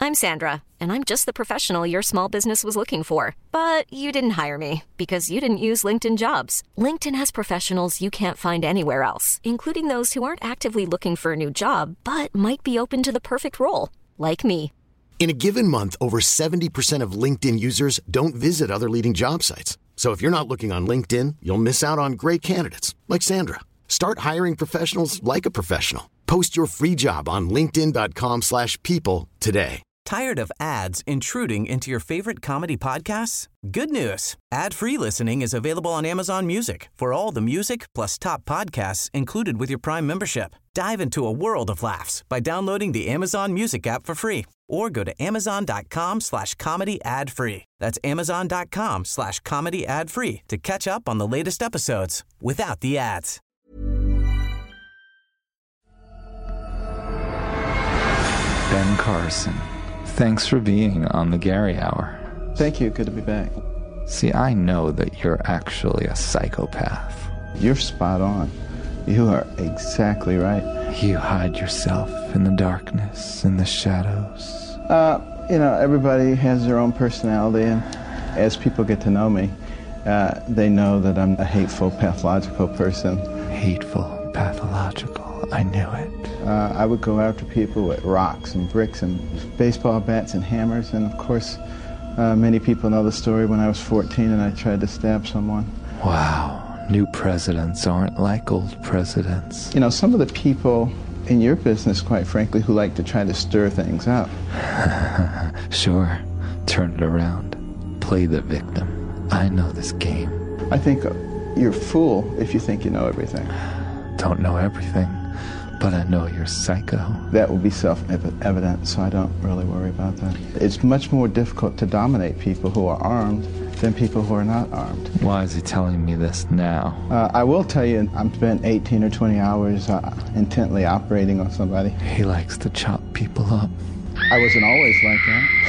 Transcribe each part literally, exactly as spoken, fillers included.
I'm Sandra, and I'm just the professional your small business was looking for. But you didn't hire me because you didn't use LinkedIn Jobs. LinkedIn has professionals you can't find anywhere else, including those who aren't actively looking for a new job, but might be open to the perfect role, like me. In a given month, over seventy percent of LinkedIn users don't visit other leading job sites. So if you're not looking on LinkedIn, you'll miss out on great candidates like Sandra. Start hiring professionals like a professional. Post your free job on linkedin dot com slash people today. Tired of ads intruding into your favorite comedy podcasts? Good news. Ad-free listening is available on Amazon Music for all the music plus top podcasts included with your Prime membership. Dive into a world of laughs by downloading the Amazon Music app for free or go to amazon.com slash comedy ad free. That's amazon.com slash comedy ad free to catch up on the latest episodes without the ads. Ben Carson, thanks for being on the Gary Hour. Thank you. Good to be back. See, I know that you're actually a psychopath. You're spot on. You are exactly right. You hide yourself in the darkness, in the shadows. Uh, you know, everybody has their own personality, and as people get to know me, uh, they know that I'm a hateful, pathological person. Hateful, pathological. I knew it. Uh, I would go after people with rocks and bricks and baseball bats and hammers, and of course, uh, many people know the story when I was fourteen and I tried to stab someone. Wow. New presidents aren't like old presidents. You know, some of the people in your business, quite frankly, who like to try to stir things up. Sure. Turn it around. Play the victim. I know this game. I think you're a fool if you think you know everything. Don't know everything, but I know you're psycho. That will be self-evident, so I don't really worry about that. It's much more difficult to dominate people who are armed than people who are not armed. Why is he telling me this now? Uh, I will tell you, I've spent eighteen or twenty hours uh, intently operating on somebody. He likes to chop people up. I wasn't always like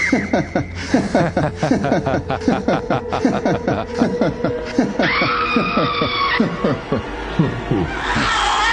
that.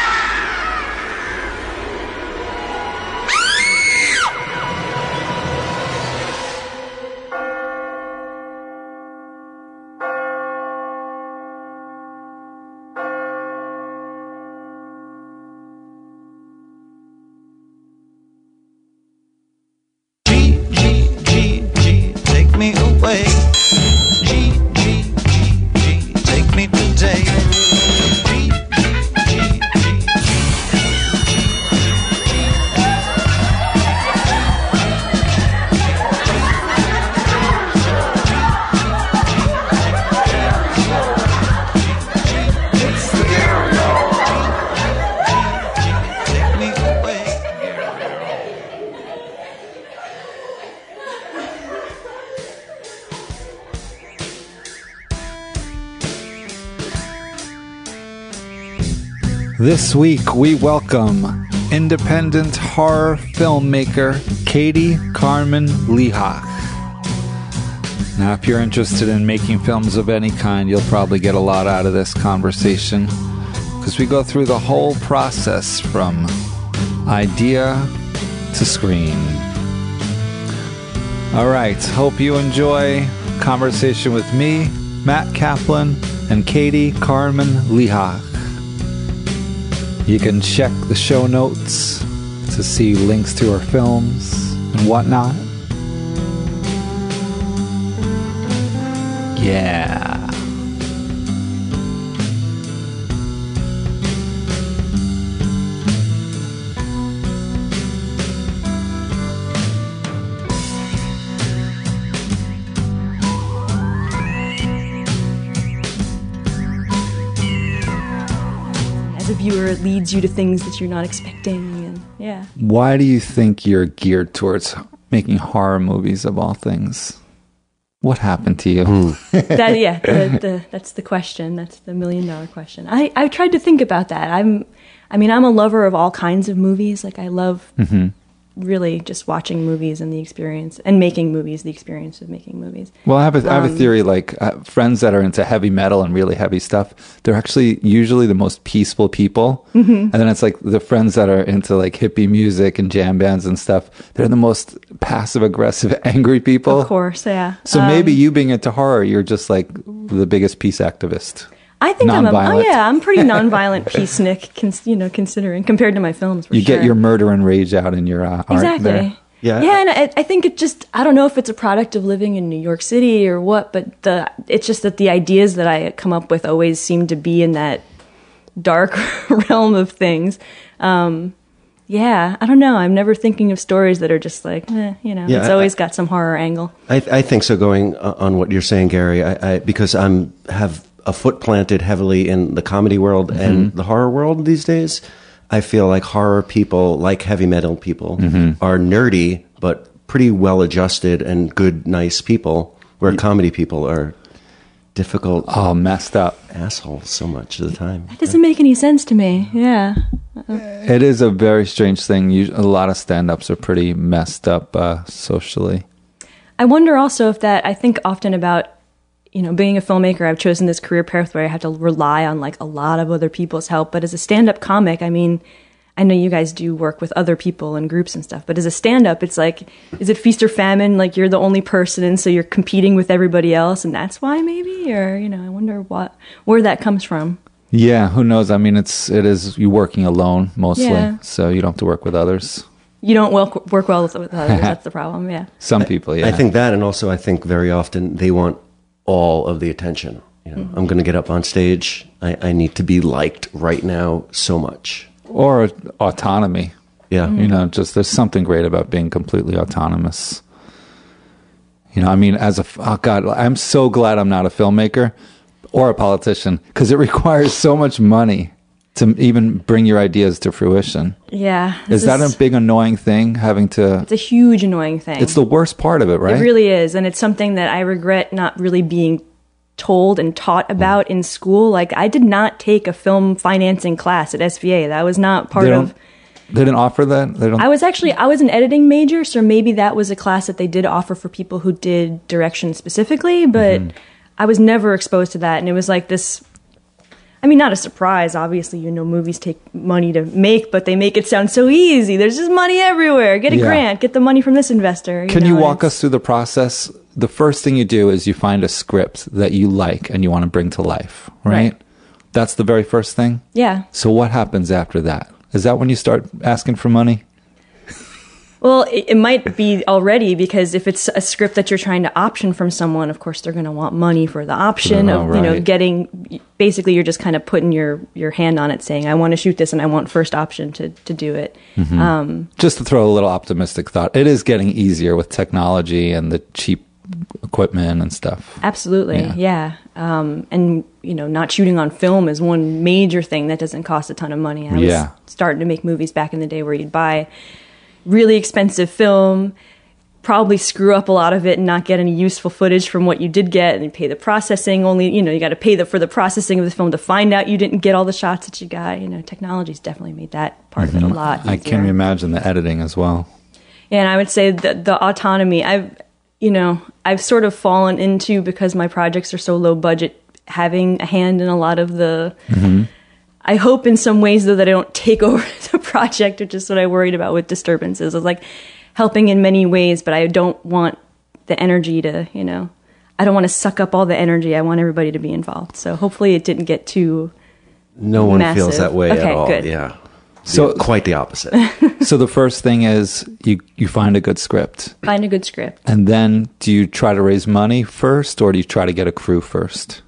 This week, we welcome independent horror filmmaker Katie Carmen Lehach. Now, if you're interested in making films of any kind, you'll probably get a lot out of this conversation, because we go through the whole process from idea to screen. All right, hope you enjoy conversation with me, Matt Kaplan, and Katie Carmen Lehach. You can check the show notes to see links to our films and whatnot. Yeah. As a viewer, it leads you to things that you're not expecting, and yeah. Why do you think you're geared towards making horror movies of all things? What happened to you? that yeah, the, the, that's the question. That's the million dollar question. I I tried to think about that. I'm, I mean, I'm a lover of all kinds of movies. Like I love, mm-hmm. really just watching movies and the experience, and making movies, the experience of making movies. Well, I have a, I have a Um, theory, like uh, friends that are into heavy metal and really heavy stuff, they're actually usually the most peaceful people. Mm-hmm. And then it's like the friends that are into like hippie music and jam bands and stuff, they're the most passive aggressive, angry people. Of course, yeah. So Um, maybe you being into horror, you're just like the biggest peace activist. I think I'm a, oh nonviolent. yeah, I'm pretty nonviolent peacenik, cons, you know, considering compared to my films. For You sure. get your murder and rage out in your uh, art exactly. there. Yeah. yeah, and I, I think it just I don't know if it's a product of living in New York City or what, but the it's just that the ideas that I come up with always seem to be in that dark realm of things. Um, yeah, I don't know. I'm never thinking of stories that are just like, eh, you know, Yeah, it's I- always got some horror angle. I, I think so. Going uh, on what you're saying, Gary, I, I, because I'm have a foot planted heavily in the comedy world Mm-hmm. and the horror world these days. I feel like horror people, like heavy metal people, Mm-hmm. are nerdy but pretty well adjusted and good, nice people. Where comedy people are difficult Oh, messed up. assholes so much of the time. It doesn't make any sense to me. Yeah. It is a very strange thing. You, a lot of stand-ups are pretty messed up uh, socially. I wonder also if that, I think often about, you know, being a filmmaker, I've chosen this career path where I have to rely on like a lot of other people's help. But as a stand-up comic, I mean, I know you guys do work with other people and groups and stuff, but as a stand-up, it's like, is it feast or famine? Like you're the only person, and so you're competing with everybody else, and that's why maybe? Or, you know, I wonder what, where that comes from. Yeah, who knows? I mean, it's it is you working alone mostly, Yeah. so you don't have to work with others. You don't wel- work well with with others, that's the problem, yeah. Some people, yeah. I think that, and also I think very often they want all of the attention. You know, I'm going to get up on stage. I, I need to be liked right now so much. or autonomy. Yeah. You know, just there's something great about being completely autonomous. You know, I mean, as a oh God, I'm so glad I'm not a filmmaker or a politician because it requires so much money to even bring your ideas to fruition. Yeah. Is this that a big annoying thing? Having to? It's a huge annoying thing. It's the worst part of it, right? It really is, and it's something that I regret not really being told and taught about in school. Like, I did not take a film financing class at S V A. That was not part They of... don't. They didn't offer that. They don't. I was actually, I was an editing major, so maybe that was a class that they did offer for people who did direction specifically, but Mm-hmm. I was never exposed to that, and it was like this... I mean, not a surprise. Obviously, you know, movies take money to make, but they make it sound so easy. There's just money everywhere. Get a Yeah. grant. Get the money from this investor. Can know, you and walk it's- us through the process? The first thing you do is you find a script that you like and you want to bring to life, right? Right. That's the very first thing. Yeah. So what happens after that? Is that when you start asking for money? Well, it, it might be already, because if it's a script that you're trying to option from someone, of course they're going to want money for the option Oh, of, you know, right. getting, basically you're just kind of putting your, your hand on it saying, I want to shoot this and I want first option to, to do it. Mm-hmm. Um, Just to throw a little optimistic thought, it is getting easier with technology and the cheap equipment and stuff. absolutely. Yeah. Yeah. Um, and, you know, not shooting on film is one major thing that doesn't cost a ton of money. I was Yeah. starting to make movies back in the day where you'd buy really expensive film, probably screw up a lot of it and not get any useful footage from what you did get, and you pay the processing only, you know, you got to pay the, for the processing of the film to find out you didn't get all the shots that you got. You know, technology's definitely made that part of it a lot easier. I can imagine the editing as well. And I would say that the autonomy, I've, you know, I've sort of fallen into, because my projects are so low budget, having a hand in a lot of the, I hope in some ways, though, that I don't take over the project, which is what I worried about with Disturbances. I was like helping in many ways, but I don't want the energy to, you know, I don't want to suck up all the energy. I want everybody to be involved. So hopefully it didn't get too, No one Massive. feels that way Okay, at all. good. Yeah. So- Yeah, quite the opposite. So the first thing is you, you find a good script. find a good script. And then do you try to raise money first or do you try to get a crew first?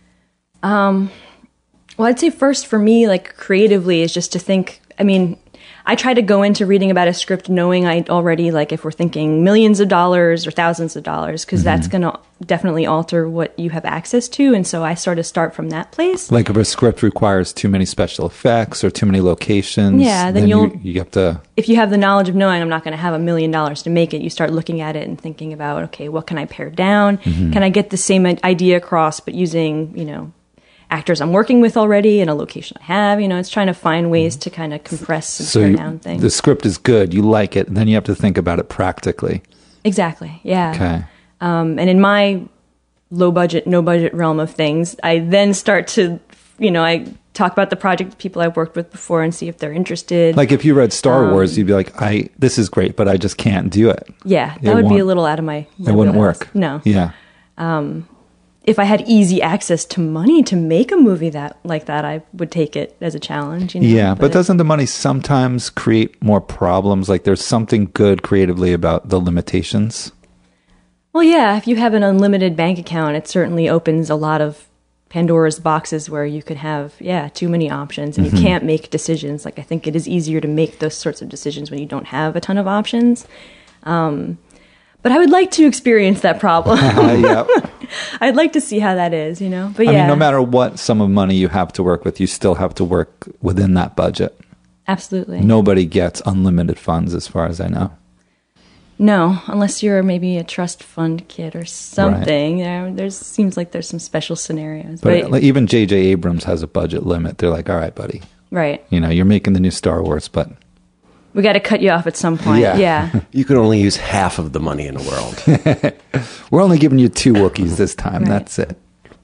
Well, I'd say first for me, like creatively, is just to think, I mean, I try to go into reading about a script knowing I already, like, if we're thinking millions of dollars or thousands of dollars, because that's going to definitely alter what you have access to. And so I sort of start from that place. Like if a script requires too many special effects or too many locations, Yeah, then you'll- you, you have to. If you have the knowledge of knowing I'm not going to have a million dollars to make it, you start looking at it and thinking about, okay, what can I pare down? Can I get the same idea across, but using, you know, actors I'm working with already and a location I have. You know, it's trying to find ways to kind of compress and So pare you, down things. the script is good, you like it, and then you have to think about it practically. Exactly. Yeah. Okay. Um, and in my low budget, no budget realm of things, I then start to, you know, I talk about the project with people I've worked with before and see if they're interested. Like if you read Star Um, Wars, you'd be like, "I this is great, but I just can't do it." Yeah, that It would be won't- a little out of my. my It wouldn't wheelhouse. work. No. Yeah. If I had easy access to money to make a movie that like that, I would take it as a challenge. You know? Yeah, but doesn't the money sometimes create more problems? Like there's something good creatively about the limitations. Well, yeah, if you have an unlimited bank account, it certainly opens a lot of Pandora's boxes where you could have, yeah, too many options and Mm-hmm. you can't make decisions. Like, I think it is easier to make those sorts of decisions when you don't have a ton of options. Um, but I would like to experience that problem. Uh, yeah. I'd like to see how that is, you know? But I yeah, mean, no matter what sum of money you have to work with, you still have to work within that budget. absolutely. Nobody gets unlimited funds, as far as I know. No, unless you're maybe a trust fund kid or something. There, there's seems like there's some special scenarios. But But, like, even J J Abrams has a budget limit. They're like, "All right, buddy, right. you know, you're making the new Star Wars, but We got to cut you off at some point. Yeah. Yeah. You can only use half of the money in the world. we're only giving you two Wookiees this time. Right. That's it."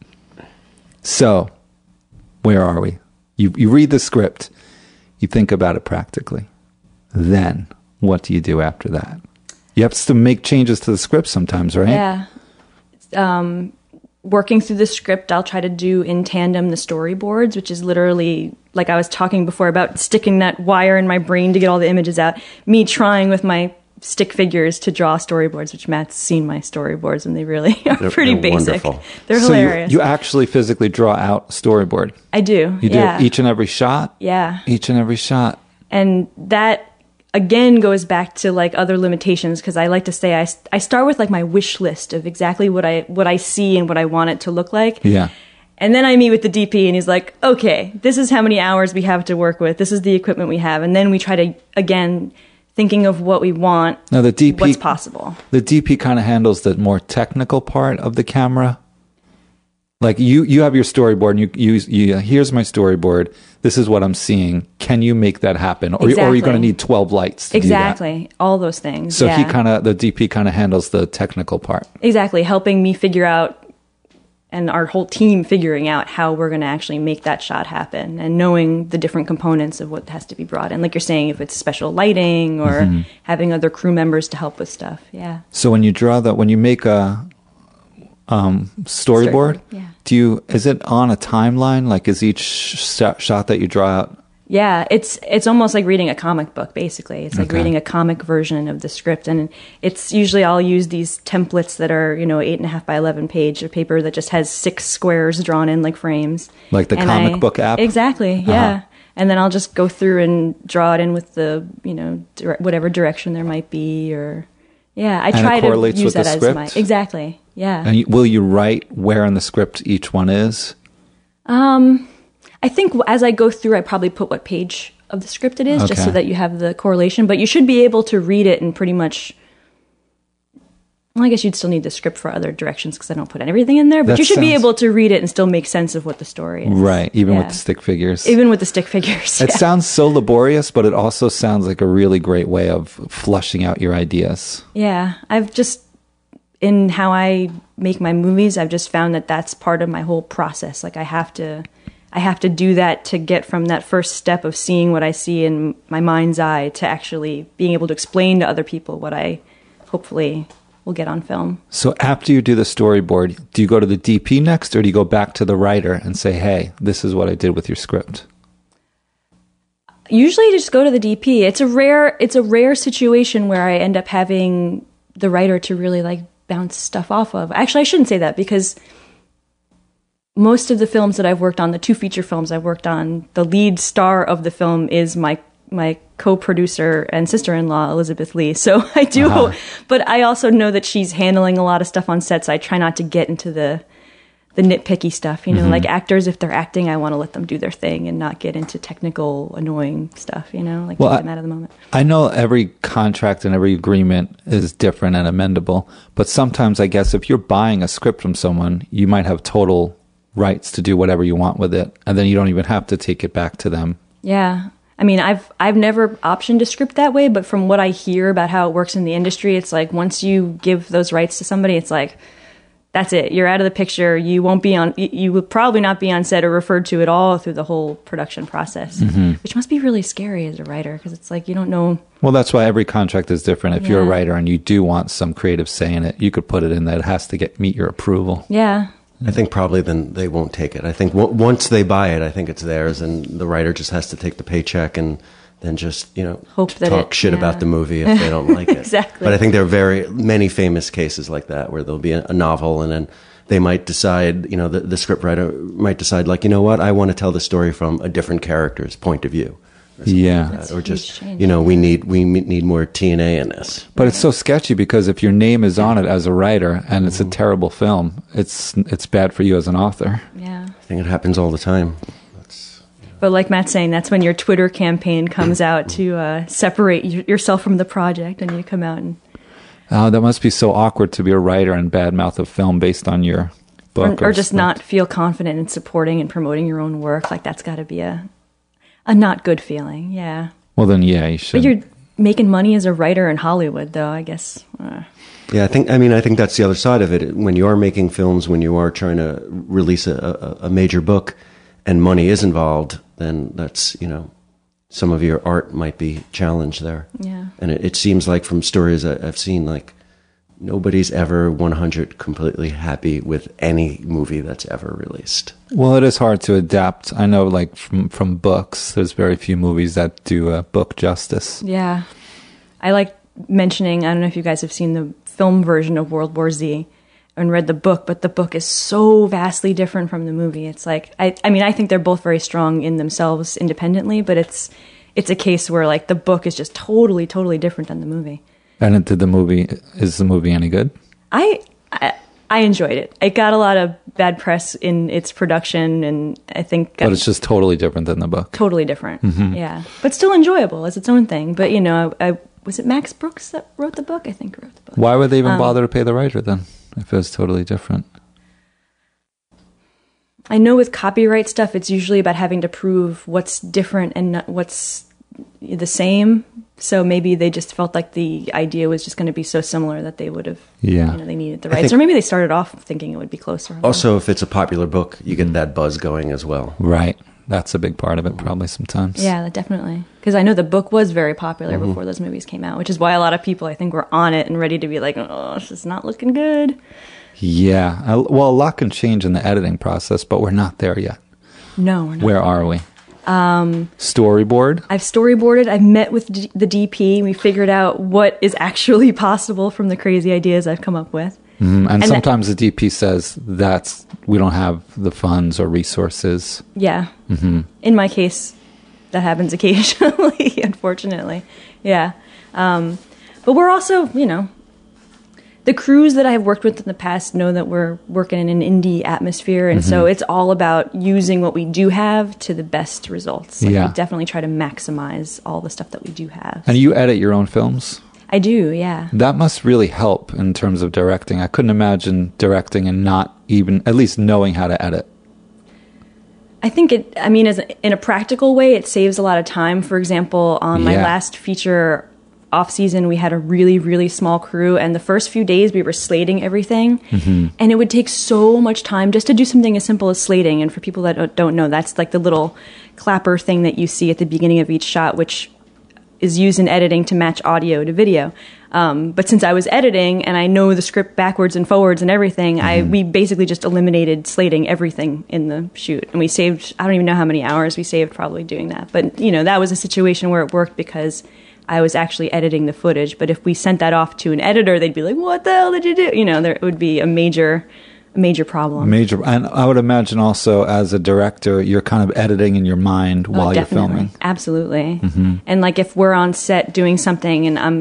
So, where are we? You you read the script, you think about it practically. Then, what do you do after that? You have to make changes to the script sometimes, right? Yeah. Um, working through the script, I'll try to do in tandem the storyboards, which is literally, like I was talking before about sticking that wire in my brain to get all the images out. Me trying with my stick figures to draw storyboards, which Matt's seen my storyboards, and they really are They're- pretty they're basic. wonderful. They're So hilarious. You, you actually physically draw out storyboard. I do. You do yeah. each and every shot? Yeah. Each and every shot. And that again goes back to like other limitations, because I like to say I, I start with like my wish list of exactly what I what I see and what I want it to look like. Yeah. And then I meet with the D P and he's like, okay, this is how many hours we have to work with. This is the equipment we have. And then we try to, again, thinking of what we want, Now the D P what's possible. The D P kind of handles the more technical part of the camera. Like you, you have your storyboard, and you, you, you. Here's my storyboard. This is what I'm seeing. Can you make that happen, or, or are you Exactly. going to need twelve lights to Exactly. do All those things. that? So yeah. he kind of, the D P kind of handles the technical part. Exactly. Helping me figure out, and our whole team figuring out how we're going to actually make that shot happen, and knowing the different components of what has to be brought in. Like you're saying, if it's special lighting or Mm-hmm. having other crew members to help with stuff. Yeah. So when you draw that, when you make a um, storyboard, Storyboard, yeah. do you? Is it on a timeline? Like is each sh- shot that you draw out? Yeah, it's it's almost like reading a comic book, basically. It's like Okay. reading a comic version of the script. And it's usually I'll use these templates that are, you know, eight and a half by eleven page of paper that just has six squares drawn in like frames. Like the And comic I- book app? Exactly, yeah. Uh-huh. And then I'll just go through and draw it in with the, you know, dire- whatever direction there might be, or yeah, I And it try to correlates use with that the as script? my exactly, yeah. And you, will you write where in the script each one is? I think as I go through, I probably put what page of the script it is, just so Okay. that you have the correlation. But you should be able to read it and pretty much. Well, I guess you'd still need the script for other directions because I don't put everything in there. But That you should be sounds- able to read it and still make sense of what the story is. Right, even with Yeah. the stick figures. Even with the stick figures. It yeah. sounds so laborious, but it also sounds like a really great way of flushing out your ideas. Yeah, I've just in how I make my movies, I've just found that that's part of my whole process. Like I have to, I have to do that to get from that first step of seeing what I see in my mind's eye to actually being able to explain to other people what I hopefully will get on film. So after you do the storyboard, do you go to the D P next, or do you go back to the writer and say, hey, this is what I did with your script? Usually just go to the D P. It's a rare it's a rare situation where I end up having the writer to really like bounce stuff off of. Actually, I shouldn't say that, because most of the films that I've worked on, the two feature films I've worked on, the lead star of the film is my my co-producer and sister-in-law, Elizabeth Lee. So I do, Uh-huh. but I also know that she's handling a lot of stuff on set, so I try not to get into the the nitpicky stuff, you know, Mm-hmm. like actors, if they're acting, I want to let them do their thing and not get into technical, annoying stuff, you know, like Well, take I- them out of the moment. I know every contract and every agreement is different and amendable, but sometimes I guess if you're buying a script from someone, you might have total rights to do whatever you want with it, and then you don't even have to take it back to them. Yeah. I mean, I've I've never optioned a script that way, but from what I hear about how it works in the industry, it's like once you give those rights to somebody, it's like, that's it. You're out of the picture. You won't be on, you will probably not be on set or referred to at all through the whole production process, mm-hmm. which must be really scary as a writer, because it's like you don't know. Well, that's why every contract is different. If yeah. you're a writer and you do want some creative say in it, you could put it in that it has to get meet your approval. Yeah. I think probably then they won't take it. I think w- once they buy it, I think it's theirs, and the writer just has to take the paycheck and then just, you know, Hope that talk it, shit yeah. about the movie if they don't like it. Exactly. But I think there are very many famous cases like that where there'll be a, a novel and then they might decide, you know, the, the scriptwriter might decide, like, you know what, I want to tell the story from a different character's point of view. Or yeah. Like or just, you know, we need we need more T N A in this. But it's so sketchy because if your name is on it as a writer and it's a terrible film, it's it's bad for you as an author. Yeah. I think it happens all the time. That's, you know. But like Matt's saying, that's when your Twitter campaign comes out to uh, separate y- yourself from the project, and you come out and... Oh, that must be so awkward to be a writer and badmouth a film based on your book. Or, or, or just not feel confident in supporting and promoting your own work. Like, that's got to be a... A not good feeling, yeah. Well, then, yeah, you should. But you're making money as a writer in Hollywood, though, I guess. Uh. Yeah, I think, I mean, I think that's the other side of it. When you are making films, when you are trying to release a, a, a major book and money is involved, then that's, you know, some of your art might be challenged there. Yeah. And it, it seems like from stories I, I've seen, like, nobody's ever one hundred completely happy with any movie that's ever released. Well, it is hard to adapt. I know, like, from, from books, there's very few movies that do uh, book justice. Yeah. I like mentioning, I don't know if you guys have seen the film version of World War Z and read the book, but the book is so vastly different from the movie. It's like, I, I mean, I think they're both very strong in themselves independently, but it's it's a case where, like, the book is just totally, totally different than the movie. And did the movie, is the movie any good? I, I I enjoyed it. It got a lot of bad press in its production, and I think... But it's just totally different than the book. Totally different, mm-hmm. yeah. But still enjoyable as its own thing. But, you know, I, I, was it Max Brooks that wrote the book? I think wrote the book. Why would they even um, bother to pay the writer then, if it was totally different? I know with copyright stuff, it's usually about having to prove what's different and not what's the same. So maybe they just felt like the idea was just going to be so similar that they would have, yeah. you know, they needed the rights. Or maybe they started off thinking it would be closer. Also, if it's a popular book, you get that buzz going as well. Right. That's a big part of it, probably sometimes. Yeah, definitely. Because I know the book was very popular mm-hmm. before those movies came out, which is why a lot of people, I think, were on it and ready to be like, oh, this is not looking good. Yeah. Well, a lot can change in the editing process, but we're not there yet. No, we're not. Where are we? Um, Storyboard? I've storyboarded. I've met with D- the D P. We figured out what is actually possible from the crazy ideas I've come up with. Mm-hmm. And, and sometimes that, the D P says that's we don't have the funds or resources. Yeah. Mm-hmm. In my case, that happens occasionally, unfortunately. Yeah. Um, but we're also, you know, the crews that I have worked with in the past know that we're working in an indie atmosphere, and mm-hmm. so it's all about using what we do have to the best results. Like, yeah. we definitely try to maximize all the stuff that we do have. And you edit your own films? I do, yeah. That must really help in terms of directing. I couldn't imagine directing and not even, at least knowing how to edit. I think it, I mean, as a, in a practical way, it saves a lot of time. For example, on my yeah. last feature off season, we had a really, really small crew, and the first few days we were slating everything, mm-hmm. and it would take so much time just to do something as simple as slating. And for people that don't know, that's like the little clapper thing that you see at the beginning of each shot, which is used in editing to match audio to video. Um, but since I was editing and I know the script backwards and forwards and everything, mm-hmm. I we basically just eliminated slating everything in the shoot, and we saved, I don't even know how many hours we saved probably doing that. But you know, that was a situation where it worked because I was actually editing the footage. But if we sent that off to an editor, they'd be like, what the hell did you do? You know, there would be a major, a major problem. Major. And I would imagine also as a director, you're kind of editing in your mind oh, while definitely. you're filming. Absolutely. Mm-hmm. And like if we're on set doing something and I'm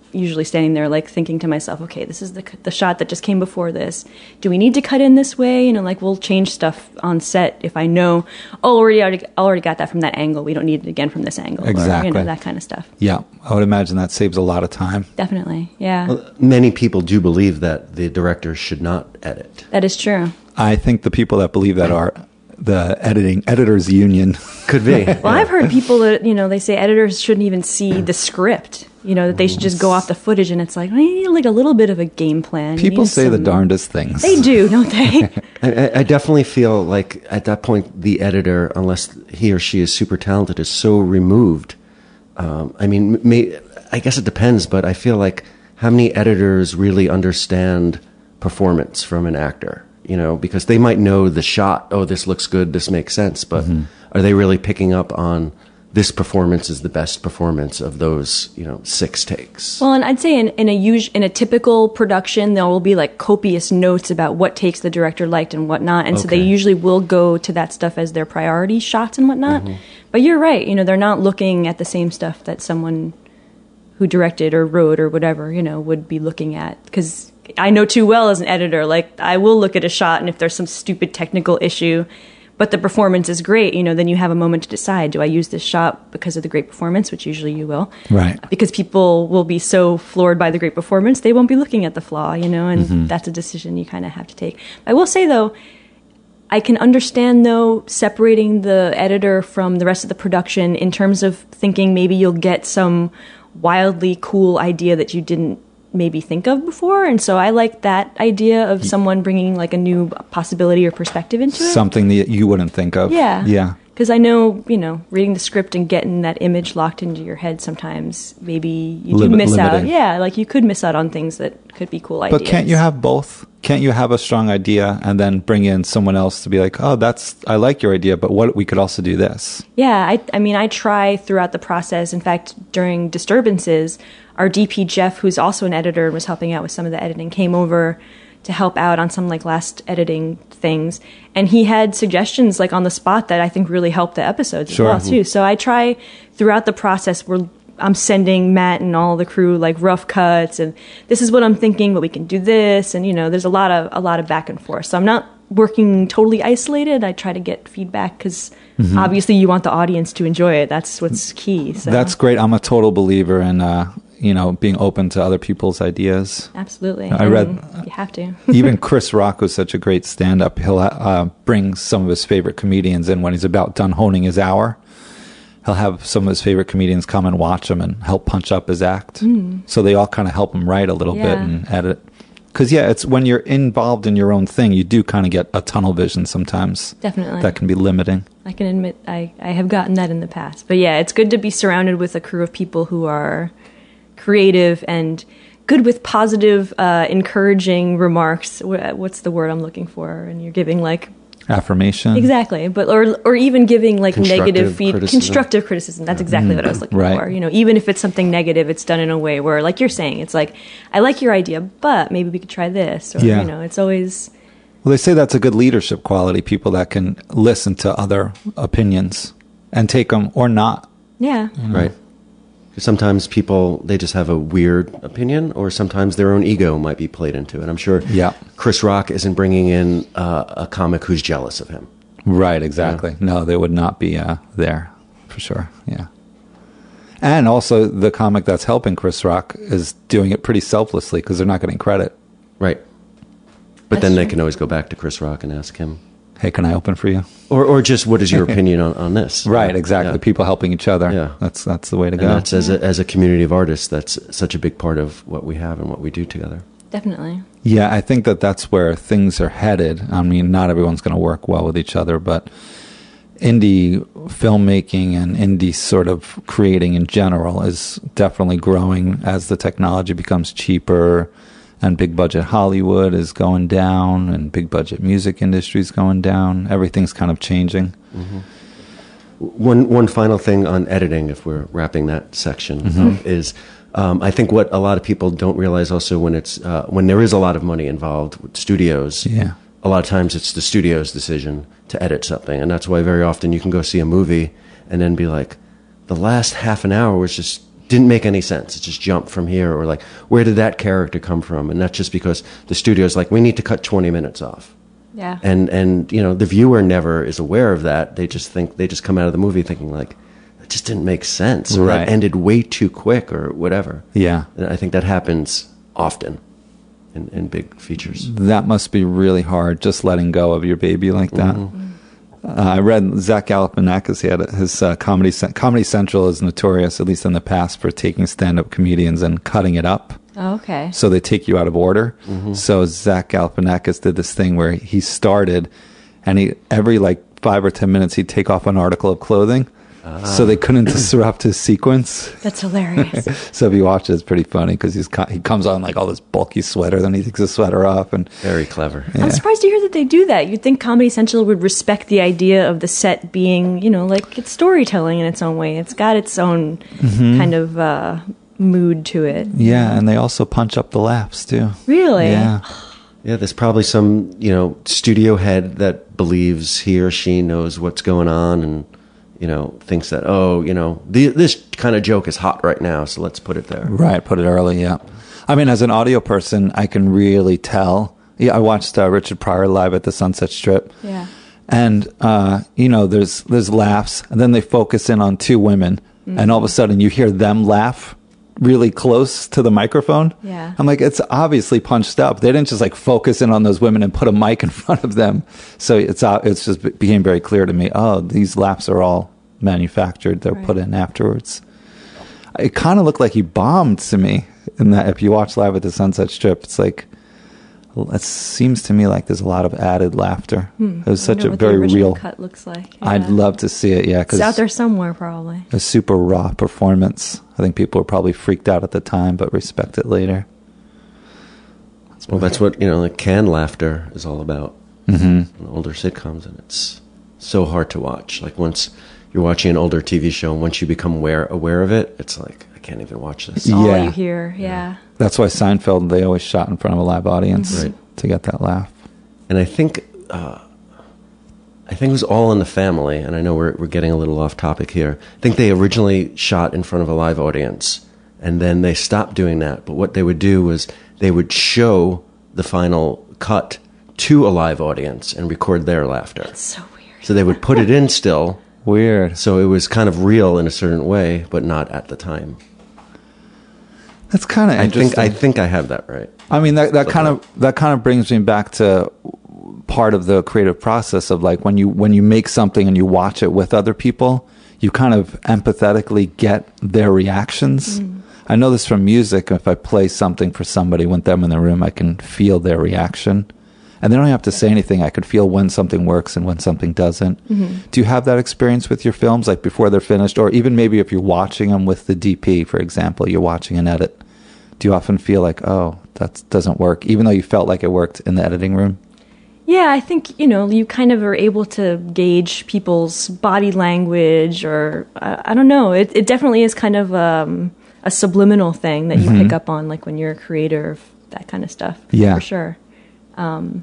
usually standing there like thinking to myself, okay, this is the the shot that just came before this. Do we need to cut in this way? You know, like we'll change stuff on set if I know, oh, already already already got that from that angle. We don't need it again from this angle. Exactly. Or, you know, that kind of stuff. Yeah, I would imagine that saves a lot of time. Definitely, yeah. Well, many people do believe that the director should not edit. That is true. I think the people that believe that are the editing editors union. Could be. Well, I've heard people that, you know, they say editors shouldn't even see the script. You know, that they should just go off the footage, and it's like, well, you need like a little bit of a game plan. People say some... the darndest things. They do, don't they? I, I definitely feel like at that point, the editor, unless he or she is super talented, is so removed. Um, I mean, may, I guess it depends, but I feel like how many editors really understand performance from an actor? You know, because they might know the shot. Oh, this looks good. This makes sense. But mm-hmm. are they really picking up on this performance is the best performance of those, you know, six takes? Well, and I'd say in, in a us- in a typical production, there will be like copious notes about what takes the director liked and whatnot. And okay. so they usually will go to that stuff as their priority shots and whatnot. Mm-hmm. But you're right. You know, they're not looking at the same stuff that someone who directed or wrote or whatever, you know, would be looking at. Because I know too well as an editor, like I will look at a shot, and if there's some stupid technical issue, but the performance is great, you know, then you have a moment to decide, do I use this shot because of the great performance, which usually you will. Right. Because people will be so floored by the great performance, they won't be looking at the flaw, you know, and mm-hmm. that's a decision you kind of have to take. I will say, though, I can understand, though, separating the editor from the rest of the production in terms of thinking maybe you'll get some wildly cool idea that you didn't maybe think of before, and so I like that idea of someone bringing like a new possibility or perspective into it. Something that you wouldn't think of. Yeah. Yeah. Because I know, you know, reading the script and getting that image locked into your head sometimes, maybe you do Limit, miss limiting. out. Yeah, like you could miss out on things that could be cool ideas. But can't you have both? Can't you have a strong idea and then bring in someone else to be like, oh, that's, I like your idea, but what we could also do this? Yeah, I, I mean, I try throughout the process. In fact, during Disturbances, our D P Jeff, who's also an editor and was helping out with some of the editing, came over to help out on some like last editing things, and he had suggestions like on the spot that I think really helped the episodes sure. as well too. So I try throughout the process where I'm sending Matt and all the crew like rough cuts, and this is what I'm thinking, but we can do this, and you know, there's a lot of a lot of back and forth. So I'm not working totally isolated. I try to get feedback because mm-hmm. obviously you want the audience to enjoy it. That's what's key. So. That's great. I'm a total believer in uh, you know, being open to other people's ideas. Absolutely. I and read you have to. Even Chris Rock, who's such a great stand-up, he'll uh, bring some of his favorite comedians in when he's about done honing his hour. He'll have some of his favorite comedians come and watch him and help punch up his act. Mm. So they all kind of help him write a little yeah. bit and edit. Because, yeah, it's when you're involved in your own thing, you do kind of get a tunnel vision sometimes. Definitely. That can be limiting. I can admit I, I have gotten that in the past. But, yeah, it's good to be surrounded with a crew of people who are creative and good with positive, uh, encouraging remarks. What's the word I'm looking for? And you're giving, like... affirmation. Exactly. But or or even giving like negative feed criticism. constructive criticism. That's exactly mm-hmm. what I was looking right. for. You know, even if it's something negative, it's done in a way where, like you're saying, it's like, I like your idea, but maybe we could try this. Or yeah. you know, it's always Well, they say that's a good leadership quality, people that can listen to other opinions and take them or not. Yeah. You know? Right. Sometimes people, they just have a weird opinion, or sometimes their own ego might be played into it. I'm sure yeah. Chris Rock isn't bringing in uh, a comic who's jealous of him. Right, exactly. Yeah. No, they would not be uh, there, for sure, yeah. And also, the comic that's helping Chris Rock is doing it pretty selflessly because they're not getting credit. Right. But That's then true. they can always go back to Chris Rock and ask him, hey, can I open for you? Or or just, what is your opinion on, on this? Right, exactly. Yeah. People helping each other. Yeah. That's that's the way to and go. That's as a, as a community of artists, that's such a big part of what we have and what we do together. Definitely. Yeah, I think that that's where things are headed. I mean, not everyone's going to work well with each other, but indie filmmaking and indie sort of creating in general is definitely growing as the technology becomes cheaper. And big budget Hollywood is going down, and big budget music industry is going down. Everything's kind of changing. Mm-hmm. One one final thing on editing, if we're wrapping that section, mm-hmm. is um, I think what a lot of people don't realize also when it's uh, when there is a lot of money involved with studios. Yeah. A lot of times it's the studio's decision to edit something, and that's why very often you can go see a movie and then be like, the last half an hour was just didn't make any sense. It just jumped from here, or like, where did that character come from? And that's just because the studio's like, we need to cut twenty minutes off. Yeah. And, and, you know, the viewer never is aware of that. They just think, they just come out of the movie thinking like, it just didn't make sense. Or Right. that ended way too quick or whatever. Yeah. And I think that happens often in, in big features. That must be really hard, just letting go of your baby like that. Mm-hmm. Uh, I read Zach Galifianakis. He had his uh, comedy. Comedy Central is notorious, at least in the past, for taking stand-up comedians and cutting it up. Oh, okay. So they take you out of order. Mm-hmm. So Zach Galifianakis did this thing where he started, and he every like five or ten minutes he'd take off an article of clothing, so they couldn't disrupt his sequence. That's hilarious. So if you watch it, it's pretty funny because he's co- he comes on like all this bulky sweater, then he takes his sweater off, and Very clever. I'm surprised to hear that they do that. You'd think Comedy Central would respect the idea of the set being, you know, like it's storytelling in its own way. It's got its own Mm-hmm. kind of uh, mood to it. yeah, and they also punch up the laughs too. Really? Yeah. Yeah, there's probably some, you know, studio head that believes he or she knows what's going on and, you know, thinks that, oh, you know, the, this kind of joke is hot right now, so let's put it there. Right, put it early, yeah. I mean, as an audio person, I can really tell. Yeah, I watched uh, Richard Pryor live at the Sunset Strip. Yeah. And, uh, you know, there's there's laughs, and then they focus in on two women, Mm-hmm. and all of a sudden you hear them laugh really close to the microphone. Yeah. I'm like, it's obviously punched up. They didn't just like focus in on those women and put a mic in front of them. So it's uh, it's just became very clear to me, oh, these laughs are all manufactured. They're Right. put in afterwards. It kind of looked like he bombed to me in that. If you watch Live at the Sunset Strip, it's like, it seems to me like there's a lot of added laughter. Hmm. It was I such wonder a what the very original real cut looks like. I'd Yeah. love to see it, yeah, It's out because there somewhere, probably. a super raw performance. I think people were probably freaked out at the time, but respect it later. Well, that's what, you know, like canned laughter is all about. Mm-hmm. In older sitcoms, and it's so hard to watch. Like once you're watching an older T V show, and once you become aware aware of it, it's like, I can't even watch this. It's all Yeah. you hear, yeah. That's why Seinfeld, they always shot in front of a live audience Right. to get that laugh. And I think, uh, I think it was All in the Family, and I know we're we're getting a little off topic here. I think they originally shot in front of a live audience, and then they stopped doing that. But what they would do was they would show the final cut to a live audience and record their laughter. It's so weird. So they would put it in still, Weird. so it was kind of real in a certain way, but not at the time. That's kind of I interesting. think I think I have that right. I mean, that, that Look kind it of that kind of brings me back to part of the creative process of like when you when you make something and you watch it with other people, you kind of empathetically get their reactions. Mm. I know this from music. If I play something for somebody with them in the room, I can feel their reaction. And they don't have to say anything. I could feel when something works and when something doesn't. Mm-hmm. Do you have that experience with your films, like before they're finished? Or even maybe if you're watching them with the D P, for example, you're watching an edit. Do you often feel like, oh, that doesn't work, even though you felt like it worked in the editing room? Yeah, I think, you know, you kind of are able to gauge people's body language or, I, I don't know, it, it definitely is kind of um, a subliminal thing that you Mhm. pick up on, like when you're a creator of that kind of stuff. Yeah. For sure. Um,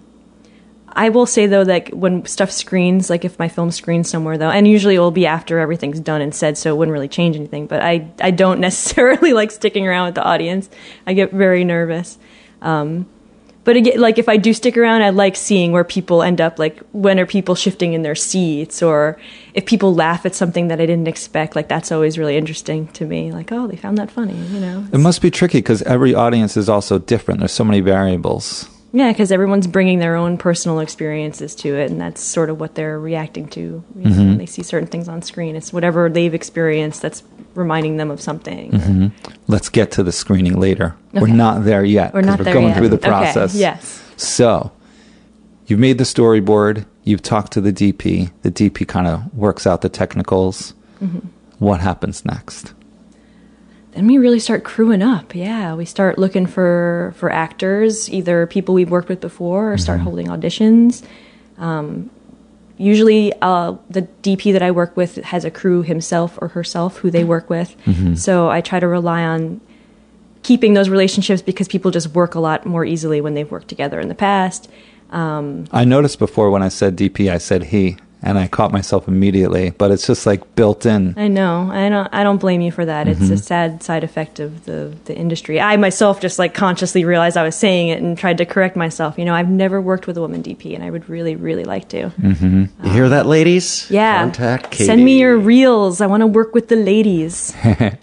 I will say, though, that when stuff screens, like if my film screens somewhere, though, and usually it will be after everything's done and said, so it wouldn't really change anything, but I, I don't necessarily like sticking around with the audience. I get very nervous. Um, but again, like if I do stick around, I like seeing where people end up, like when are people shifting in their seats, or if people laugh at something that I didn't expect, like that's always really interesting to me. Like, oh, they found that funny, you know? It must be tricky because every audience is also different. There's so many variables. Yeah, because everyone's bringing their own personal experiences to it, and that's sort of what they're reacting to you know, Mhm. when they see certain things on screen. It's whatever they've experienced that's reminding them of something. hmm Let's get to the screening later. We're Okay. not there yet. We're 'cause not we're there going yet. through the Okay, process. yes. So you've made the storyboard. You've talked to the D P. The D P kind of works out the technicals. Mhm. What happens next? Then we really start crewing up. Yeah, we start looking for for actors, either people we've worked with before, or start holding auditions. Um, usually, uh, the D P that I work with has a crew himself or herself who they work with. Mhm. So I try to rely on keeping those relationships because people just work a lot more easily when they've worked together in the past. Um, I noticed before when I said D P, I said he, and I caught myself immediately, but it's just like built in. I know. I don't I don't blame you for that. It's mm-hmm. a sad side effect of the, the industry. I myself just like consciously realized I was saying it and tried to correct myself. You know, I've never worked with a woman D P, and I would really, really like to. Mm-hmm. Um, you hear that, ladies? Yeah. Contact Katie. Send me your reels. I want to work with the ladies.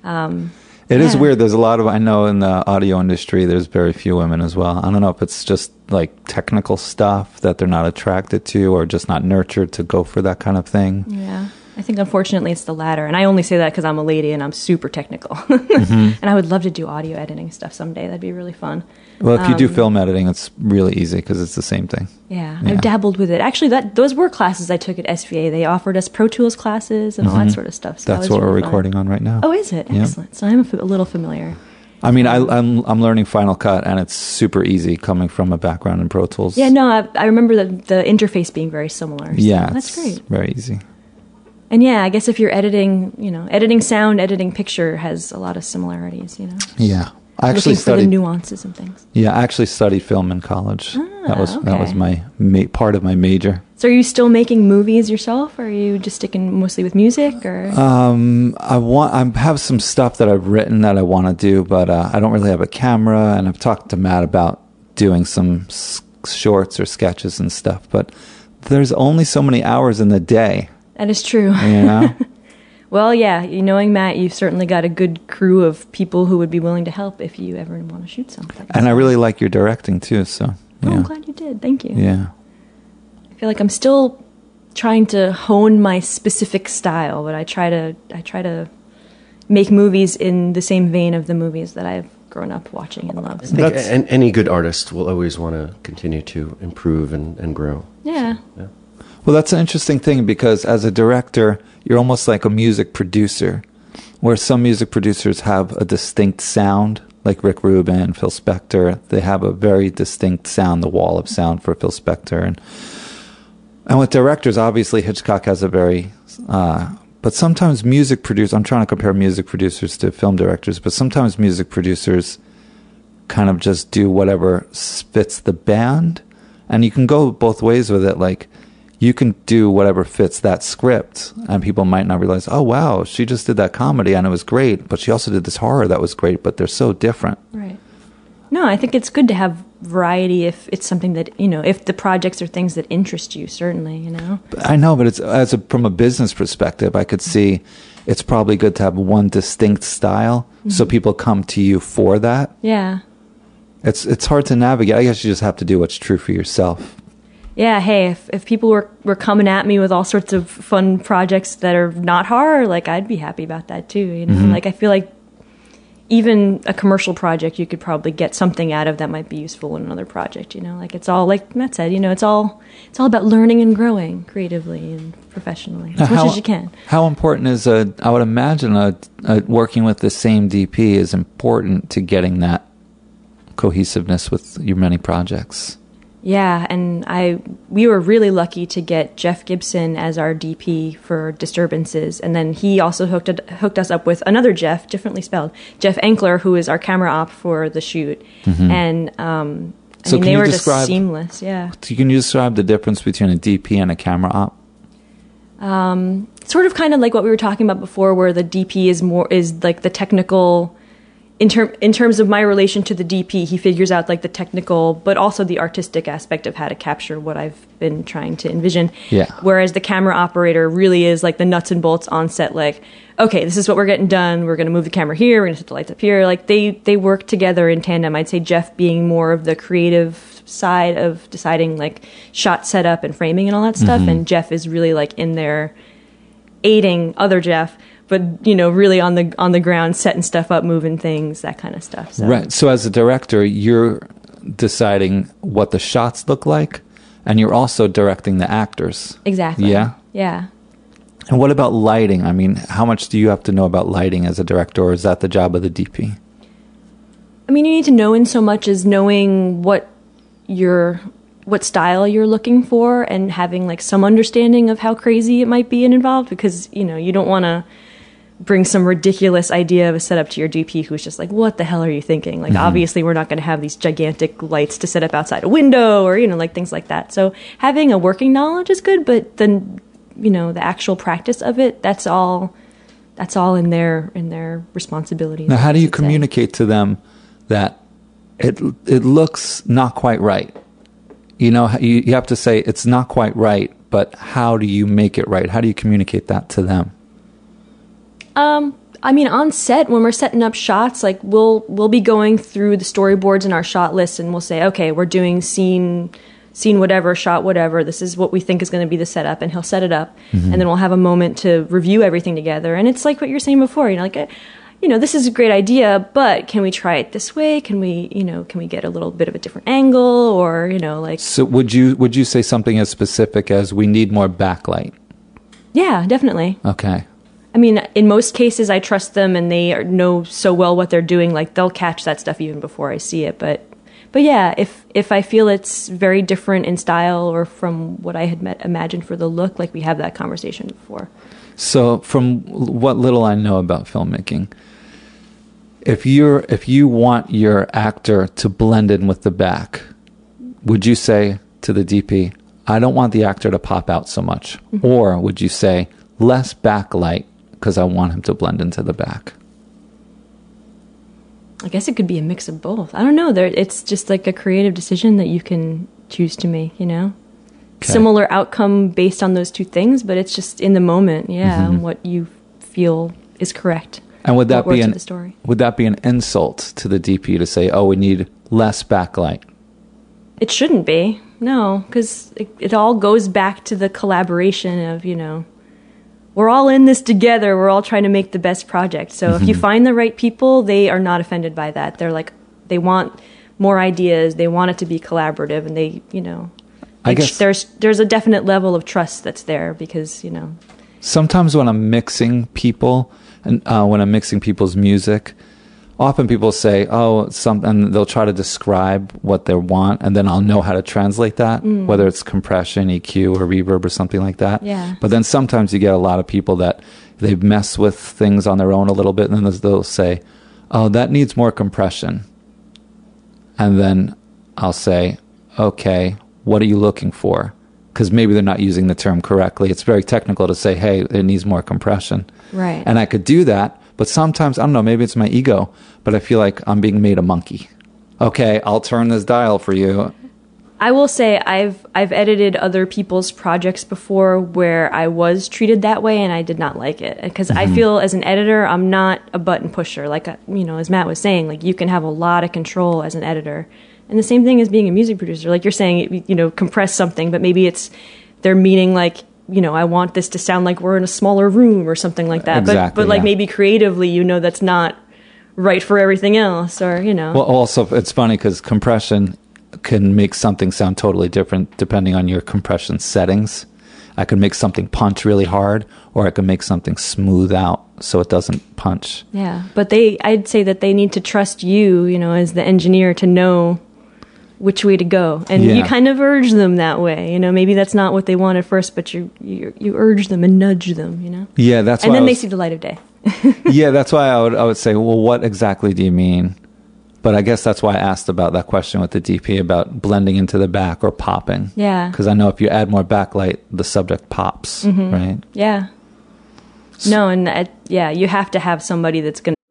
um It yeah. is weird. There's a lot of, I know in the audio industry, there's very few women as well. I don't know if it's just like technical stuff that they're not attracted to or just not nurtured to go for that kind of thing. Yeah. I think unfortunately it's the latter. And I only say that because I'm a lady and I'm super technical. mm-hmm. And I would love to do audio editing stuff someday. That'd be really fun. Well, if you um, do film editing, it's really easy because it's the same thing. Yeah, yeah, I've dabbled with it. Actually, that those were classes I took at S V A. They offered us Pro Tools classes and mm-hmm. all that sort of stuff. So That's that what really we're fun. recording on right now. Oh, is it? Excellent. Yep. So I'm a, f- a little familiar. I mean, I, I'm I'm learning Final Cut, and it's super easy coming from a background in Pro Tools. Yeah, no, I, I remember the, the interface being very similar. So yeah, that's great. Very easy. And yeah, I guess if you're editing, you know, editing sound, editing picture has a lot of similarities, you know. Yeah. I actually Looking studied for the nuances and things. Yeah, I actually studied film in college. Ah, that was okay. that was my ma- part of my major. So are you still making movies yourself, or are you just sticking mostly with music? Or um, I want I have some stuff that I've written that I want to do, but uh, I don't really have a camera. And I've talked to Matt about doing some s- shorts or sketches and stuff. But there's only so many hours in the day. That is true. You know. Well, yeah, knowing Matt, you've certainly got a good crew of people who would be willing to help if you ever want to shoot something. And I really like your directing, too, so... Oh, yeah. I'm glad you did. Thank you. Yeah. I feel like I'm still trying to hone my specific style, but I try to I try to make movies in the same vein of the movies that I've grown up watching and loved. I think a- any good artist will always want to continue to improve and, and grow. Yeah. So, yeah. Well, that's an interesting thing because as a director, you're almost like a music producer, where some music producers have a distinct sound, like Rick Rubin, Phil Spector. They have a very distinct sound, the wall of sound for Phil Spector. And and with directors, obviously Hitchcock has a very... Uh, but sometimes music producers... I'm trying to compare music producers to film directors, but sometimes music producers kind of just do whatever fits the band. And you can go both ways with it, like... You can do whatever fits that script, and people might not realize, oh, wow, she just did that comedy, and it was great, but she also did this horror that was great, but they're so different. Right. No, I think it's good to have variety if it's something that, you know, if the projects are things that interest you, certainly, you know. I know, but it's as a, from a business perspective, I could see it's probably good to have one distinct style, mm-hmm. so people come to you for that. Yeah. It's it's hard to navigate. I guess you just have to do what's true for yourself. Yeah, hey, if, if people were, were coming at me with all sorts of fun projects that are not horror, like, I'd be happy about that, too, you know? Mm-hmm. Like, I feel like even a commercial project, you could probably get something out of that might be useful in another project, you know? Like, it's all, like Matt said, you know, it's all it's all about learning and growing creatively and professionally, as how, much as you can. How important is, a, I would imagine, a, a working with the same D P is important to getting that cohesiveness with your many projects. Yeah, and I we were really lucky to get Jeff Gibson as our D P for Disturbances, and then he also hooked it, hooked us up with another Jeff, differently spelled, Jeff Enkler, who is our camera op for the shoot. Mm-hmm. And um, I so mean, they were describe, just seamless. Yeah. Can you describe the difference between a D P and a camera op? Um, sort of, kind of like what we were talking about before, where the D P is more is like the technical. In, term, in terms of my relation to the D P, he figures out like the technical, but also the artistic aspect of how to capture what I've been trying to envision. Yeah. Whereas the camera operator really is like the nuts and bolts on set, like, okay, this is what we're getting done. We're going to move the camera here. We're going to set the lights up here. Like they, they work together in tandem. I'd say Jeff being more of the creative side of deciding like shot setup and framing and all that stuff. Mm-hmm. And Jeff is really like in there aiding other Jeff, but, you know, really on the on the ground, setting stuff up, moving things, that kind of stuff. So. Right. So as a director, you're deciding what the shots look like, and you're also directing the actors. Exactly. Yeah? Yeah. And what about lighting? I mean, how much do you have to know about lighting as a director, or is that the job of the D P? I mean, you need to know in so much as knowing what your what style you're looking for and having, like, some understanding of how crazy it might be and involved, because, you know, you don't want to bring some ridiculous idea of a setup to your D P who's just like, what the hell are you thinking? Like, mm-hmm. obviously we're not going to have these gigantic lights to set up outside a window or, you know, like things like that. So having a working knowledge is good, but then you know, the actual practice of it, that's all that's all in their in their responsibilities. Now, how do you say. communicate to them that it it looks not quite right? You know, you, you have to say it's not quite right, but how do you make it right? How do you communicate that to them? Um, I mean, on set, when we're setting up shots, like we'll we'll be going through the storyboards in our shot list, and we'll say, okay, we're doing scene scene whatever, shot whatever. This is what we think is going to be the setup, and he'll set it up, mm-hmm. and then we'll have a moment to review everything together. And it's like what you're saying before, you know, like, you know, this is a great idea, but can we try it this way? Can we, you know, can we get a little bit of a different angle, or you know, like. So would you would you say something as specific as we need more backlight? Yeah, definitely. Okay. I mean, in most cases, I trust them, and they are, know so well what they're doing. Like they'll catch that stuff even before I see it. But, but yeah, if if I feel it's very different in style or from what I had met, imagined for the look, like we have that conversation before. So, from what little I know about filmmaking, if you're if you want your actor to blend in with the back, would you say to the D P, "I don't want the actor to pop out so much," mm-hmm. or would you say less backlight? Because I want him to blend into the back. I guess it could be a mix of both. I don't know. There, it's just like a creative decision that you can choose to make, you know? Okay. Similar outcome based on those two things, but it's just in the moment, yeah, mm-hmm. what you feel is correct. And would that be an the story. Would that be an insult to the D P to say, oh, we need less backlight? It shouldn't be. No, because it, it all goes back to the collaboration of, you know, we're all in this together. We're all trying to make the best project. So mm-hmm. if you find the right people, they are not offended by that. They're like, they want more ideas. They want it to be collaborative, and they, you know, I guess there's there's a definite level of trust that's there because, you know. Sometimes when I'm mixing people and uh, when I'm mixing people's music, often people say, oh, some, and they'll try to describe what they want, and then I'll know how to translate that, mm. whether it's compression, E Q, or reverb, or something like that. Yeah. But then sometimes you get a lot of people that they mess with things on their own a little bit, and then they'll say, oh, that needs more compression. And then I'll say, okay, what are you looking for? Because maybe they're not using the term correctly. It's very technical to say, hey, it needs more compression. Right. And I could do that. But sometimes, I don't know, maybe it's my ego, but I feel like I'm being made a monkey. Okay, I'll turn this dial for you. I will say I've I've edited other people's projects before where I was treated that way, and I did not like it. Because mm-hmm. I feel as an editor, I'm not a button pusher. Like, you know, as Matt was saying, like you can have a lot of control as an editor. And the same thing as being a music producer. Like you're saying, you know, compress something, but maybe it's they're meaning like, you know, I want this to sound like we're in a smaller room or something like that. Exactly, but but like yeah. maybe creatively, you know, that's not right for everything else, or, you know. Well, also, it's funny because compression can make something sound totally different depending on your compression settings. I can make something punch really hard, or I can make something smooth out so it doesn't punch. Yeah, but they, I'd say that they need to trust you, you know, as the engineer to know which way to go, and yeah. you kind of urge them that way. You know, maybe that's not what they want at first, but you you, you urge them and nudge them. You know. Yeah, that's. And why then was, they see the light of day. Yeah, that's why I would I would say, well, what exactly do you mean? But I guess that's why I asked about that question with the D P about blending into the back or popping. Yeah. Because I know if you add more backlight, the subject pops, mm-hmm. right? Yeah. No, and uh, yeah, you have to have somebody that's going to.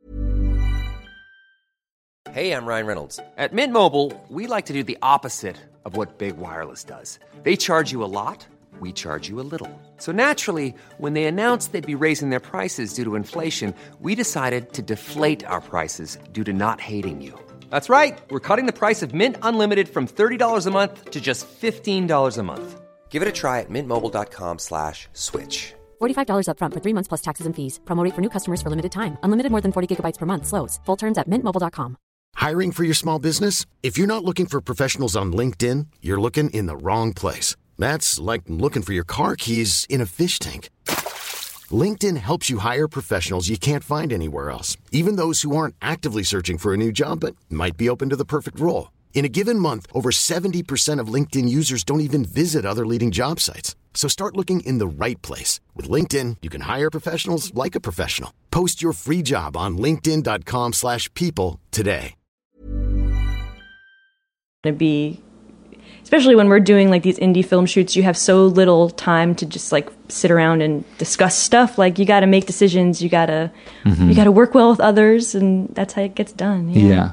Hey, I'm Ryan Reynolds. At Mint Mobile, we like to do the opposite of what Big Wireless does. They charge you a lot, we charge you a little. So naturally, when they announced they'd be raising their prices due to inflation, we decided to deflate our prices due to not hating you. That's right. We're cutting the price of Mint Unlimited from thirty dollars a month to just fifteen dollars a month. Give it a try at mintmobile.com slash switch. forty-five dollars up front for three months plus taxes and fees. Promo rate for new customers for limited time. Unlimited more than forty gigabytes per month slows. Full terms at mint mobile dot com. Hiring for your small business? If you're not looking for professionals on LinkedIn, you're looking in the wrong place. That's like looking for your car keys in a fish tank. LinkedIn helps you hire professionals you can't find anywhere else, even those who aren't actively searching for a new job but might be open to the perfect role. In a given month, over seventy percent of LinkedIn users don't even visit other leading job sites. So start looking in the right place. With LinkedIn, you can hire professionals like a professional. Post your free job on linkedin.com slash people today. To be especially when we're doing like these indie film shoots, you have so little time to just like sit around and discuss stuff. Like you got to make decisions, you got to mm-hmm. you got to work well with others, and that's how it gets done. Yeah. yeah.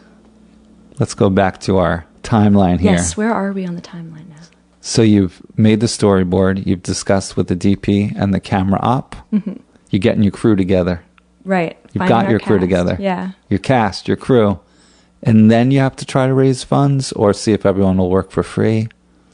Let's go back to our timeline here. Yes, where are we on the timeline now? So you've made the storyboard, you've discussed with the D P and the camera op. Mm-hmm. You're getting your crew together. Right. You've got your crew cast. together. Yeah. Your cast, your crew. And then you have to try to raise funds or see if everyone will work for free.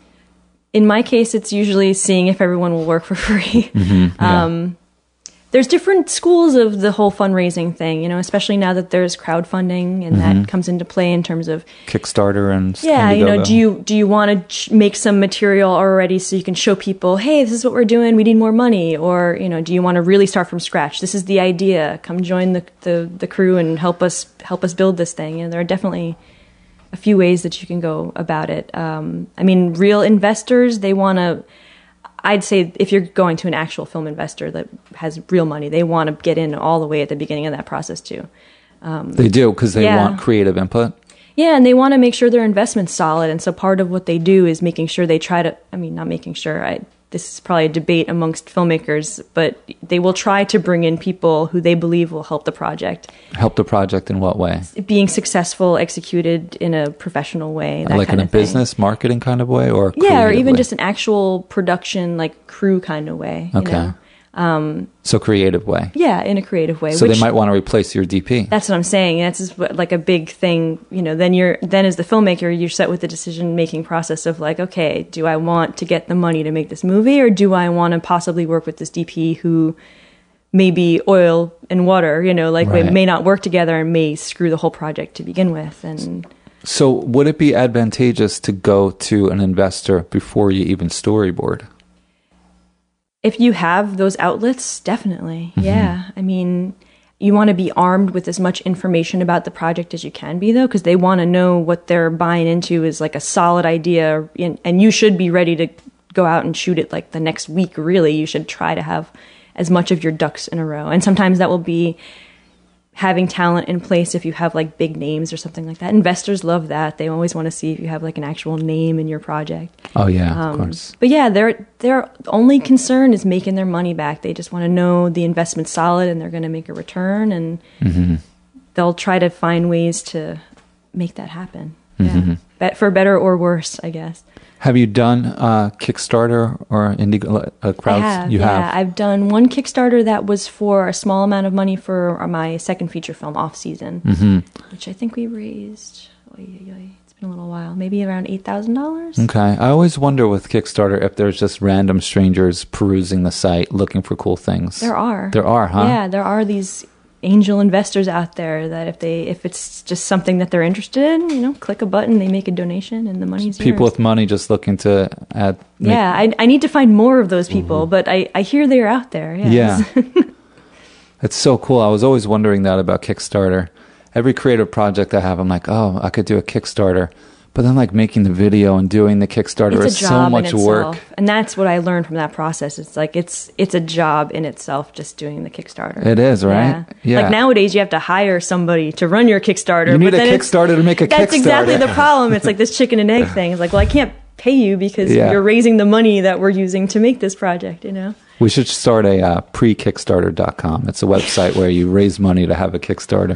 In my case, it's usually seeing if everyone will work for free. Mm-hmm, yeah. um, there's different schools of the whole fundraising thing, you know, especially now that there's crowdfunding and mm-hmm. that comes into play in terms of Kickstarter and yeah, you know, do you do you want to ch- make some material already so you can show people, hey, this is what we're doing, we need more money, or you know, do you want to really start from scratch? This is the idea. Come join the the, the crew and help us help us build this thing. You know, there are definitely a few ways that you can go about it. Um, I mean, real investors, they want to. I'd say if you're going to an actual film investor that has real money, they want to get in all the way at the beginning of that process too. Um, they do, because they yeah. want creative input. Yeah, and they want to make sure their investment's solid. And so part of what they do is making sure they try to, I mean, not making sure, I, this is probably a debate amongst filmmakers, but they will try to bring in people who they believe will help the project. Help the project in what way? Being successful, executed in a professional way. That like kind in a of thing. business, marketing kind of way? Or yeah, or even way? just an actual production, like crew kind of way. Okay. You know? Um, so creative way. Yeah, in a creative way. So which, they might want to replace your D P. That's what I'm saying. That's just what, like a big thing. You know, then you're then as the filmmaker, you're set with the decision making process of like, okay, do I want to get the money to make this movie, or do I want to possibly work with this D P who may be oil and water? You know, like right. we may not work together and may screw the whole project to begin with. And so, would it be advantageous to go to an investor before you even storyboard? If you have those outlets, definitely. Mm-hmm. Yeah. I mean, you want to be armed with as much information about the project as you can be, though, because they want to know what they're buying into is like a solid idea. And, and you should be ready to go out and shoot it like the next week, really. You should try to have as much of your ducks in a row. And sometimes that will be having talent in place if you have like big names or something like that. Investors love that. They always want to see if you have like an actual name in your project. Oh yeah, um, of course. But yeah, their their only concern is making their money back. They just want to know the investment's solid and they're going to make a return, and mm-hmm. they'll try to find ways to make that happen. Mm-hmm. Yeah, but for better or worse, I guess. Have you done uh, Kickstarter or indie uh, crowds? I have, you yeah. have. I've done one Kickstarter that was for a small amount of money for my second feature film, Off Season, mm-hmm. which I think we raised. Oy, oy, oy, it's been a little while, maybe around eight thousand dollars. Okay, I always wonder with Kickstarter if there's just random strangers perusing the site looking for cool things. There are. There are, huh? Yeah, there are these angel investors out there that if they if it's just something that they're interested in, you know, click a button, they make a donation, and the money's yours. People with money just looking to add. Make... Yeah, I I need to find more of those people, mm-hmm. but I I hear they're out there. Yes. Yeah, it's so cool. I was always wondering that about Kickstarter. Every creative project I have, I'm like, oh, I could do a Kickstarter. But then, like, making the video and doing the Kickstarter is so much work. And that's what I learned from that process. It's like, it's it's a job in itself, just doing the Kickstarter. It is, right? Yeah. yeah. Like, nowadays, you have to hire somebody to run your Kickstarter. You need but a Kickstarter to make a that's Kickstarter. That's exactly the problem. It's like this chicken and egg thing. It's like, well, I can't pay you because yeah. you're raising the money that we're using to make this project, you know? We should start a uh, pre kickstarter dot com. It's a website where you raise money to have a Kickstarter.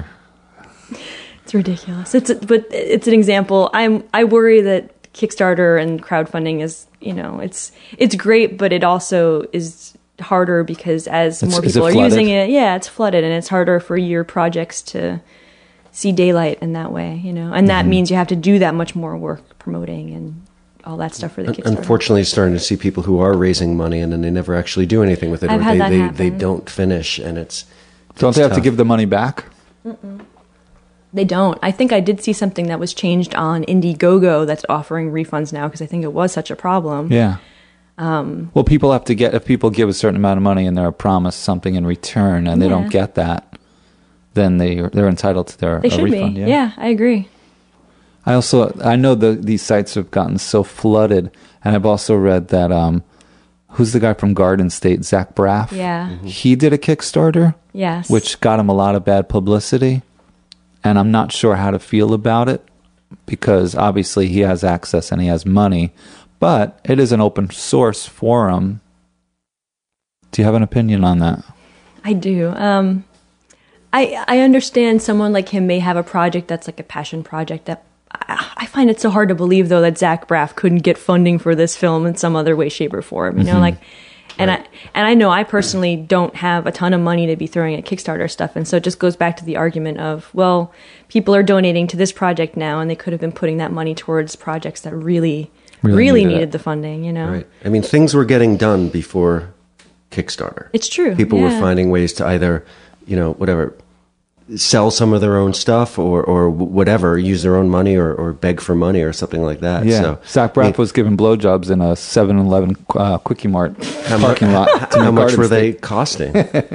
It's ridiculous. It's a, but it's an example. I'm I worry that Kickstarter and crowdfunding is, you know, it's it's great, but it also is harder because as it's, more people are flooded? using it, yeah, it's flooded, and it's harder for your projects to see daylight in that way, you know. And that mm-hmm. means you have to do that much more work promoting and all that stuff for the Kickstarter. Unfortunately, starting to see people who are raising money and then they never actually do anything with it, I've or had they that they, happen. they don't finish, and it's don't it's they have tough. to give the money back? Mm-mm. They don't. I think I did see something that was changed on Indiegogo that's offering refunds now because I think it was such a problem. Yeah. Um, well, people have to get, if people give a certain amount of money and they're promised something in return and they yeah. don't get that, then they, they're entitled to their they a should refund. Be. Yeah. yeah, I agree. I also, I know the, these sites have gotten so flooded, and I've also read that, um, who's the guy from Garden State, Zach Braff? Yeah. Mm-hmm. He did a Kickstarter. Yes. Which got him a lot of bad publicity. And I'm not sure how to feel about it. because obviously he has access and he has money, but it is an open source forum. Do you have an opinion on that? I do. Um, I I understand someone like him may have a project that's like a passion project. That I, I find it so hard to believe, though, that Zach Braff couldn't get funding for this film in some other way, shape, or form. You know, mm-hmm. like, and right. I and I know I personally don't have a ton of money to be throwing at Kickstarter stuff, and so it just goes back to the argument of, well, people are donating to this project now, and they could have been putting that money towards projects that really, really, really needed, needed the funding. You know, right? I mean, things were getting done before Kickstarter. It's true. People yeah. were finding ways to either, you know, whatever, sell some of their own stuff or, or whatever, use their own money or, or beg for money or something like that. Yeah. So, Zach Braff I mean, was giving blowjobs in a seven eleven uh, Quickie Mart parking lot. How, how much were they costing?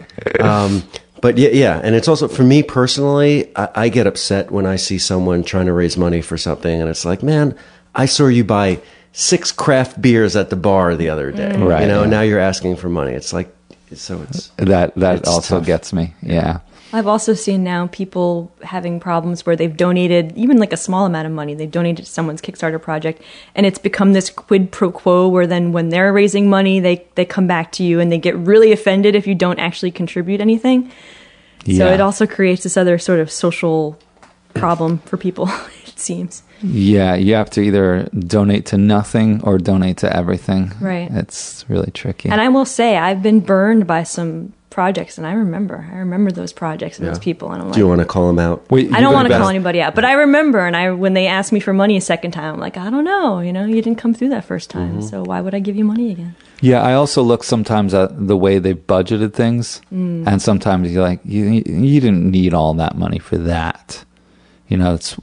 um, but yeah, yeah. And it's also, for me personally, I, I get upset when I see someone trying to raise money for something and it's like, man, I saw you buy six craft beers at the bar the other day. Mm. Right, you know, yeah. Now you're asking for money. It's like, so it's... That that it's also tough. Gets me, yeah. I've also seen now people having problems where they've donated, even like a small amount of money, they've donated to someone's Kickstarter project, and it's become this quid pro quo where then when they're raising money, they, they come back to you and they get really offended if you don't actually contribute anything. Yeah. So it also creates this other sort of social problem for people, it seems. Yeah, you have to either donate to nothing or donate to everything. Right. It's really tricky. And I will say, I've been burned by some projects, and I remember. I remember those projects and yeah. those people. And I'm like, do you want to call them out? Wait, I don't want to call anybody out, but I remember, and I when they asked me for money a second time, I'm like, I don't know. You know, you didn't come through that first time, mm-hmm. so why would I give you money again? Yeah, I also look sometimes at the way they budgeted things, mm. and sometimes you're like, you you didn't need all that money for that. You know, it's...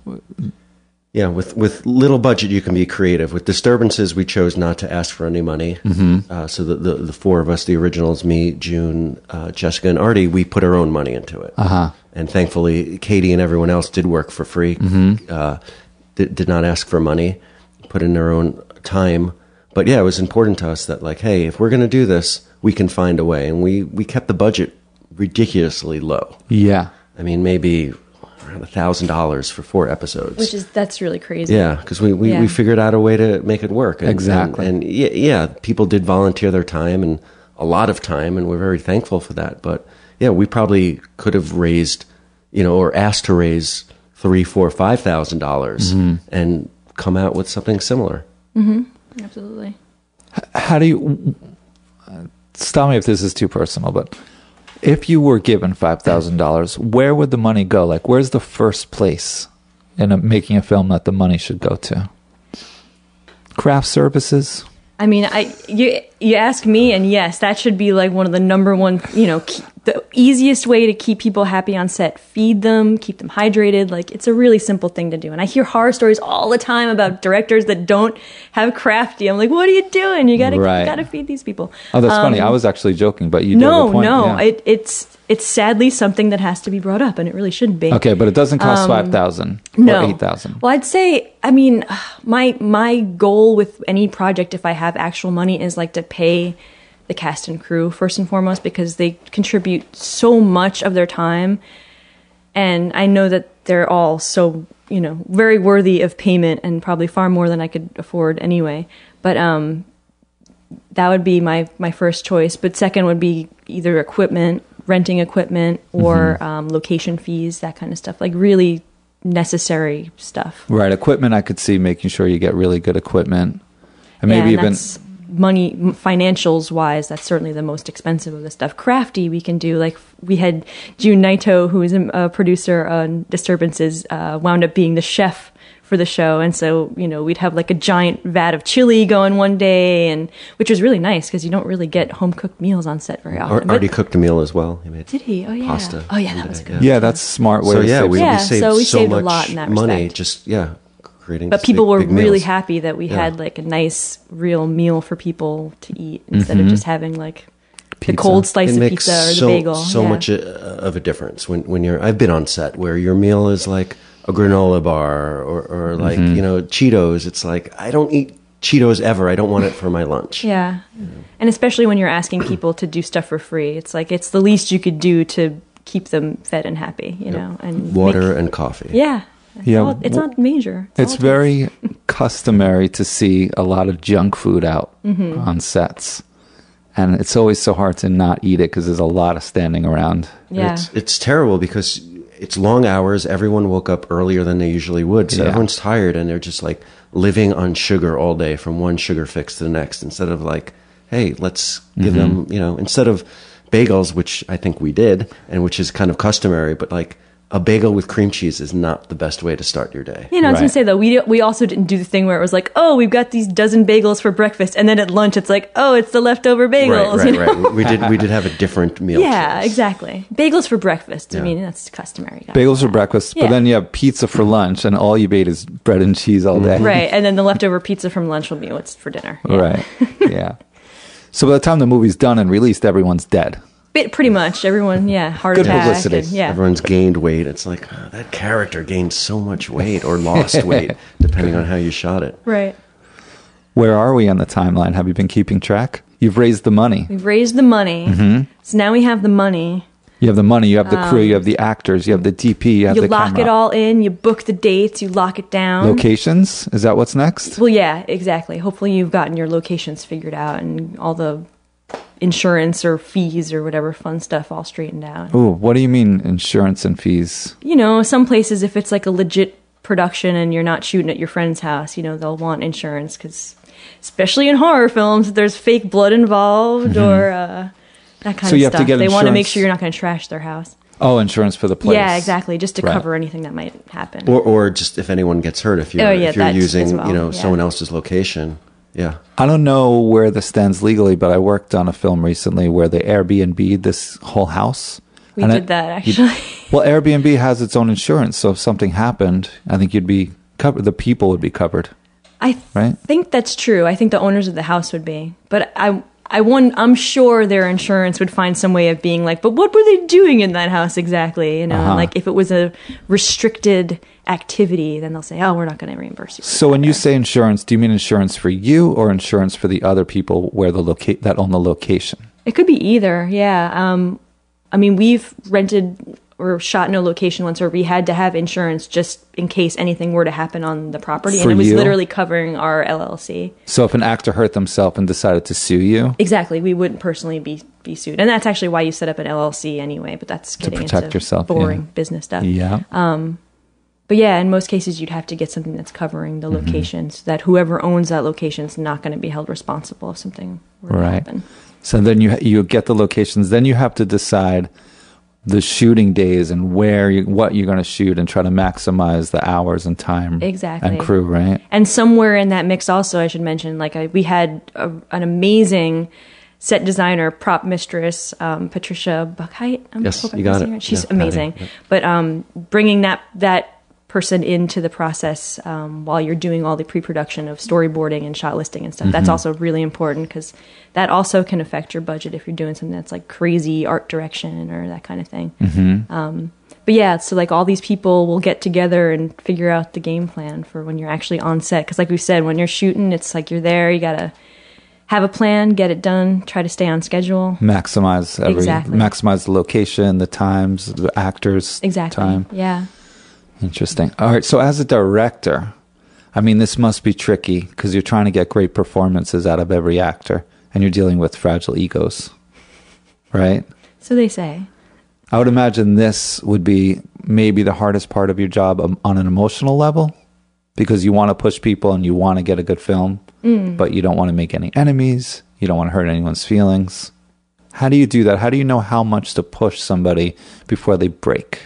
Yeah, with, with little budget, you can be creative. With Disturbances, we chose not to ask for any money. Mm-hmm. Uh, so the, the the four of us, the originals, me, June, uh, Jessica, and Artie, we put our own money into it. Uh-huh. And thankfully, Katie and everyone else did work for free, mm-hmm. uh, did, did not ask for money, put in their own time. But yeah, it was important to us that, like, hey, if we're going to do this, we can find a way. And we, we kept the budget ridiculously low. Yeah. I mean, maybe... around a thousand dollars for four episodes, which is that's really crazy. Yeah, because we, we, yeah. we figured out a way to make it work. And, exactly, and, and yeah, yeah, people did volunteer their time and a lot of time, and we're very thankful for that. But yeah, we probably could have raised, you know, or asked to raise three, four, five thousand dollars, mm-hmm. and come out with something similar. Mm-hmm. Absolutely. How do you? Uh, stop me if this is too personal, but. If you were given five thousand dollars, where would the money go? Like, where's the first place in a, making a film that the money should go to? Craft services? I mean, I you you ask me, and yes, that should be like one of the number one, you know, key, the easiest way to keep people happy on set. Feed them, keep them hydrated. Like, it's a really simple thing to do. And I hear horror stories all the time about directors that don't have crafty. I'm like, what are you doing? You gotta right. you gotta feed these people. Oh, that's um, funny. I was actually joking, but you did no, have a point. no, yeah. it, it's it's sadly something that has to be brought up, and it really shouldn't be. Okay, but it doesn't cost um, five thousand no. or eight thousand. Well, I'd say, I mean, my my goal with any project, if I have actual money, is like to pay the cast and crew first and foremost, because they contribute so much of their time, and I know that they're all so, you know, very worthy of payment, and probably far more than I could afford anyway. But um, that would be my my first choice. But second would be either equipment, renting equipment, or mm-hmm. um, location fees, that kind of stuff. Like really necessary stuff. Right, equipment. I could see making sure you get really good equipment, and maybe yeah, and even. That's, money financials wise, that's certainly the most expensive of the stuff. Crafty we can do, like we had June Naito, who is a producer on Disturbances, uh, wound up being the chef for the show, and so, you know, we'd have like a giant vat of chili going one day, and which was really nice because you don't really get home cooked meals on set very often. Ar- Artie cooked a meal as well. He made did he? Oh yeah. Pasta. Oh yeah, that was good. Yeah, that's a smart way. So to yeah, save we, yeah, we saved so we so saved much a lot in that money. respect. Just yeah. But people big, were big really meals. happy that we yeah. had like a nice real meal for people to eat instead mm-hmm. of just having like pizza. the cold slice it of makes pizza or so, the bagel. So yeah. much a, of a difference when when you're. I've been on set where your meal is like a granola bar or or like mm-hmm. you know Cheetos. It's like I don't eat Cheetos ever. I don't want it for my lunch. Yeah, you know? And especially when you're asking people to do stuff for free, it's like it's the least you could do to keep them fed and happy. You yep. know, and water make, and coffee. Yeah. It's Yeah, all, it's not major. It's, It's all it very customary to see a lot of junk food out Mhm. on sets. And it's always so hard to not eat it because there's a lot of standing around. Yeah. It's, it's terrible because it's long hours. Everyone woke up earlier than they usually would. So Yeah. everyone's tired and they're just like living on sugar all day from one sugar fix to the next instead of like, hey, let's give Mhm. them, you know, instead of bagels, which I think we did and which is kind of customary, but like a bagel with cream cheese is not the best way to start your day. You know, I was Right. gonna say though, we we also didn't do the thing where it was like, oh, we've got these dozen bagels for breakfast, and then at lunch it's like, oh, it's the leftover bagels. Right, right, you know? right. We did we did have a different meal. Yeah, choice. exactly. Bagels for breakfast. I Yeah. mean, that's customary. guys. Bagels for breakfast, Yeah. but then you have pizza for lunch, and all you ate is bread and cheese all day. Right, and then the leftover pizza from lunch will be what's for dinner. Yeah. Right. Yeah. So by the time the movie's done and released, everyone's dead. Bit, pretty much everyone. Yeah, heart Good attack. publicity. and- yeah. Everyone's gained weight. It's like oh, that character gained so much weight or lost weight, depending on how you shot it. Right. Where are we on the timeline? Have you been keeping track? You've raised the money. We've raised the money, Mhm. so now we have the money. You have the money, you have the crew, Um, you have the actors, you have the D P, you have You the lock camera. it all in. You book the dates. You lock it down. Locations? Is that what's next? Well, yeah, exactly. Hopefully, you've gotten your locations figured out and all the insurance or fees or whatever fun stuff all straightened out. Ooh, what do you mean insurance and fees? You know, some places, if it's like a legit production and you're not shooting at your friend's house, you know, they'll want insurance because, especially in horror films, there's fake blood involved Mhm. or uh, that kind So of you have to stuff. get They want to make insurance- sure you're not going to trash their house. Oh, insurance for the place. Yeah, exactly. Just to Right. cover anything that might happen. Or, or just if anyone gets hurt, if you're Oh, yeah, if you're that using as well, you know yeah. someone else's location, yeah. I don't know where this stands legally, but I worked on a film recently where they Airbnb'd this whole house. We And did it- that, you'd- actually. Well, Airbnb has its own insurance, so if something happened, I think you'd be covered. The people would be covered, I th- right? think that's true. I think the owners of the house would be, but I, I won, I'm sure their insurance would find some way of being like, but what were they doing in that house exactly? You know, Uh-huh. like if it was a restricted activity, then they'll say, oh, we're not going to reimburse you. So when you say insurance, do you mean insurance for you or insurance for the other people where the locate that own the location? It could be either. Yeah. Um, I mean, we've rented or shot in a location once where we had to have insurance just in case anything were to happen on the property, For and it was you? literally covering our L L C. So if an actor hurt themselves and decided to sue you Exactly. We wouldn't personally be, be sued. And that's actually why you set up an L L C anyway, but that's to getting protect into yourself, boring yeah. business stuff. Yeah. Um, but yeah, in most cases, you'd have to get something that's covering the Mhm. location so that whoever owns that location is not going to be held responsible if something were to Right. happen. So then you you get the locations. Then you have to decide the shooting days and where you, what you're going to shoot and try to maximize the hours and time Exactly. and crew, right? And somewhere in that mix, also, I should mention, like I, we had a, an amazing set designer, prop mistress, um, Patricia Buckheit. I'm Yes, hope I'm you got pronouncing it. her. She's Yeah, amazing. Patty, yeah. But um, bringing that that person into the process um, while you're doing all the pre-production of storyboarding and shot listing and stuff, that's Mhm. also really important because that also can affect your budget if you're doing something that's like crazy art direction or that kind of thing. Mhm. Um, but yeah, so like all these people will get together and figure out the game plan for when you're actually on set. Because like we said, when you're shooting, it's like you're there, you gotta have a plan, get it done, try to stay on schedule. Maximize every Exactly. maximize the location, the times, the actors, Exactly. time. Yeah. Interesting. All right. So as a director, I mean, this must be tricky because you're trying to get great performances out of every actor, and you're dealing with fragile egos, right? So they say. I would imagine this would be maybe the hardest part of your job um, on an emotional level because you want to push people and you want to get a good film, Mm. but you don't want to make any enemies. You don't want to hurt anyone's feelings. How do you do that? How do you know how much to push somebody before they break?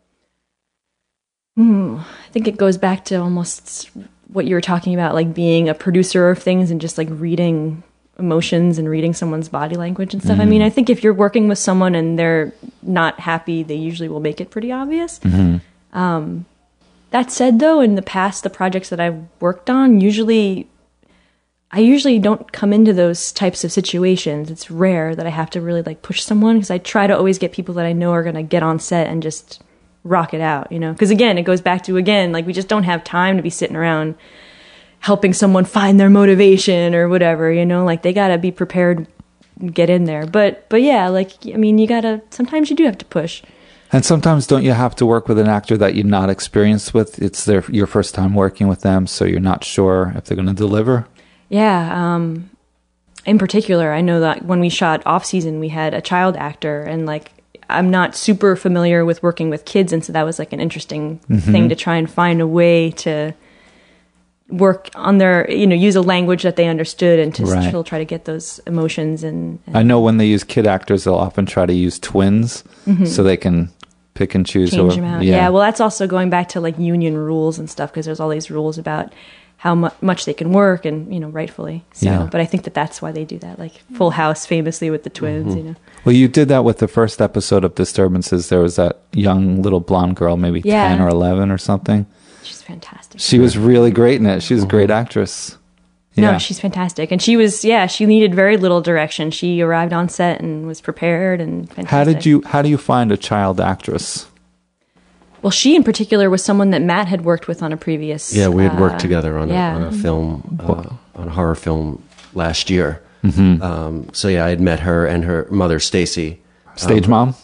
Hmm. I think it goes back to almost what you were talking about, like being a producer of things and just like reading emotions and reading someone's body language and stuff. I Mhm. mean, I think if you're working with someone and they're not happy, they usually will make it pretty obvious. Mhm. Um, that said, though, in the past, the projects that I've worked on, usually, I usually don't come into those types of situations. It's rare that I have to really like push someone because I try to always get people that I know are going to get on set and just rock it out, you know? Because again, it goes back to, again, like we just don't have time to be sitting around helping someone find their motivation or whatever, you know? Like they got to be prepared, get in there. But, but yeah, like, I mean, you got to, sometimes you do have to push. And sometimes don't you have to work with an actor that you're not experienced with? It's their your first time working with them, so you're not sure if they're going to deliver? Yeah. Um, in particular, I know that when we shot Off Season, we had a child actor, and like I'm not super familiar with working with kids, and so that was like an interesting mm-hmm. thing to try and find a way to work on their, you know, use a language that they understood and to right. still try to get those emotions. And, and I know when they use kid actors, they'll often try to use twins mm-hmm. so they can pick and choose. Change who, them out. Yeah. yeah, well, that's also going back to like union rules and stuff, because there's all these rules about how mu- much they can work, and, you know, rightfully so. Yeah. But I think that that's why they do that. Like Full House famously with the twins, mm-hmm. you know. Well, you did that with the first episode of Disturbances. There was that young little blonde girl, maybe yeah. ten or eleven or something. She's fantastic. She was really great in it. She's a great actress. Yeah. No, she's fantastic. And she was, yeah, she needed very little direction. She arrived on set and was prepared and fantastic. How did you, how do you find a child actress? Well, she in particular was someone that Matt had worked with on a previous... Yeah, we had worked uh, together on, yeah. a, on a film, uh, on a horror film last year. Mm-hmm. Um, so yeah, I had met her and her mother, Stacy. Stage um, mom?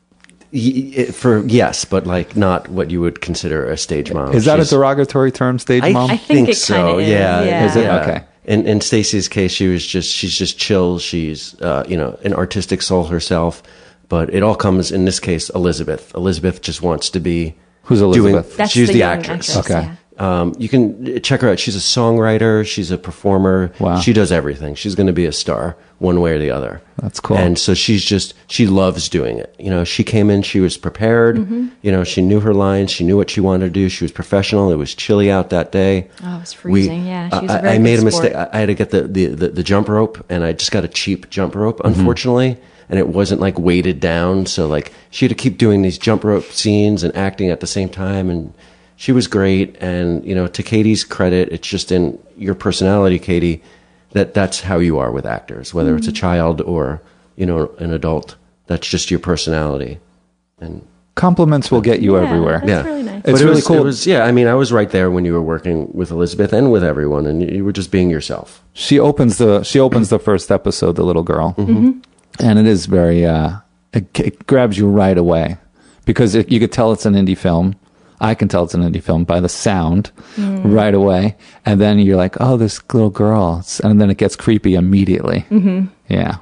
Y- for yes, but like not what you would consider a stage mom. Is that She's, a derogatory term, stage I mom? I think, think it so. Is. Yeah. yeah. Is it? Yeah. Okay. In in Stacy's case, she was just she's just chill. She's uh, you know, an artistic soul herself. But it all comes in this case, Elizabeth. Elizabeth just wants to be Who's Elizabeth? Doing, That's she's the, the, young actress. actress. Okay. Yeah. Um, you can check her out. She's a songwriter. She's a performer. Wow. She does everything. She's going to be a star one way or the other. That's cool. And so she's just, she loves doing it. You know, she came in, she was prepared. Mm-hmm. You know, she knew her lines. She knew what she wanted to do. She was professional. It was chilly out that day. Oh, it was freezing. We, yeah. She was I, a very I made good a sport. mistake. I, I had to get the, the, the, the jump rope, and I just got a cheap jump rope, unfortunately. Mm-hmm. And it wasn't like weighted down. So like she had to keep doing these jump rope scenes and acting at the same time. And she was great. And, you know, to Katie's credit, it's just in your personality, Katie, that that's how you are with actors, whether mm-hmm. it's a child or, you know, an adult. That's just your personality. And compliments will get you yeah, everywhere. That's yeah. really nice. It's but it really was, cool. It was, yeah, I mean, I was right there when you were working with Elizabeth and with everyone, and you were just being yourself. She opens the she opens the first episode, the little girl, mm-hmm. and it is very uh, it, it grabs you right away because it, you could tell it's an indie film. I can tell it's an indie film by the sound mm. right away, and then you're like, "Oh, this little girl," and then it gets creepy immediately. Mm-hmm. Yeah.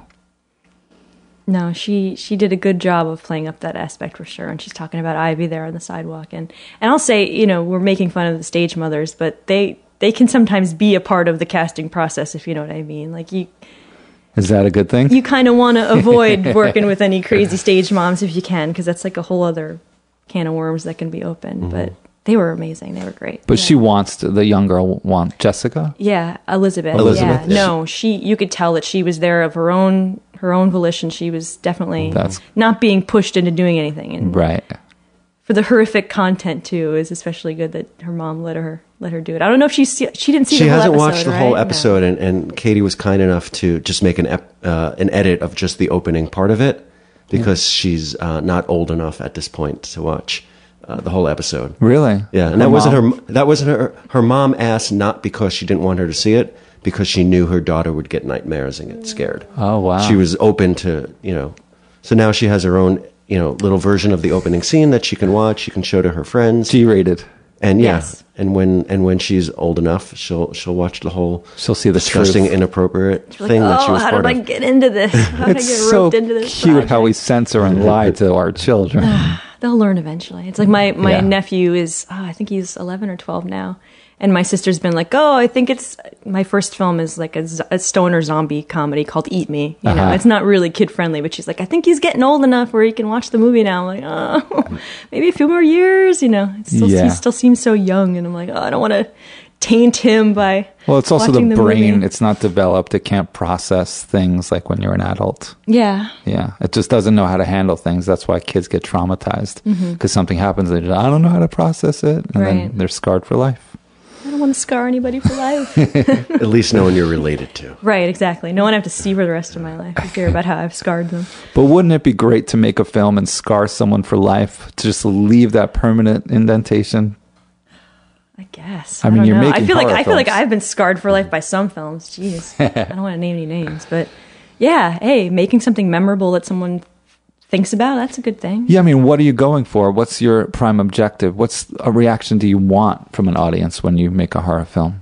No, she she did a good job of playing up that aspect for sure. And she's talking about Ivy there on the sidewalk, and and I'll say, you know, we're making fun of the stage mothers, but they they can sometimes be a part of the casting process, if you know what I mean. Like you. Is that a good thing? You kind of want to avoid working with any crazy stage moms if you can, because that's like a whole other can of worms that can be opened. Mm-hmm. But they were amazing. They were great. But yeah. she wants to, the young girl want Jessica? Yeah, Elizabeth. Elizabeth. Yeah. No, she. You could tell that she was there of her own her own volition. She was definitely That's, not being pushed into doing anything. And right. For the horrific content too, is especially good that her mom let her let her do it. I don't know if she she didn't see. She the whole hasn't episode, watched the right? whole episode, no. and, and Katie was kind enough to just make an ep, uh, an edit of just the opening part of it because yeah. she's uh, not old enough at this point to watch uh, the whole episode. Really? Yeah, and her that mom? wasn't her. That wasn't her. Her mom asked not because she didn't want her to see it, because she knew her daughter would get nightmares and get scared. Oh wow! She was open to, you know. So now she has her own, you know, little version of the opening scene that she can watch. She can show to her friends. G-rated. And yeah, yes. and when and when she's old enough, she'll she'll watch the whole she'll see the disgusting, truth. inappropriate She's thing like, that she oh, was how part did of. I get into this? How did I It's get so roped into this cute project? how we censor and lie to our children. They'll learn eventually. It's like my my Yeah. nephew is, oh, I think he's eleven or twelve now. And my sister's been like, oh, I think it's, my first film is like a, a stoner zombie comedy called Eat Me. You know, Uh-huh. it's not really kid friendly, but she's like, I think he's getting old enough where he can watch the movie now. I'm like, oh, maybe a few more years, you know. It still, Yeah. He still seems so young. And I'm like, oh, I don't want to taint him by Well, it's also the watching the brain. movie. It's not developed. It can't process things like when you're an adult. Yeah. Yeah. It just doesn't know how to handle things. That's why kids get traumatized. Because Mm-hmm. something happens, they just, I don't know how to process it. And then Right. they're scarred for life. I don't want to scar anybody for life. At least no one you're related to. Right, exactly. No one I have to see for the rest of my life to hear about how I've scarred them. But wouldn't it be great to make a film and scar someone for life? To just leave that permanent indentation? I guess. I I, mean, don't you're know. making I feel like horror I feel like films. I've been scarred for life by some films. Jeez, I don't want to name any names, but yeah. Hey, making something memorable that someone thinks about, that's a good thing. Yeah, I mean, what are you going for? What's your prime objective? What's a reaction do you want from an audience when you make a horror film?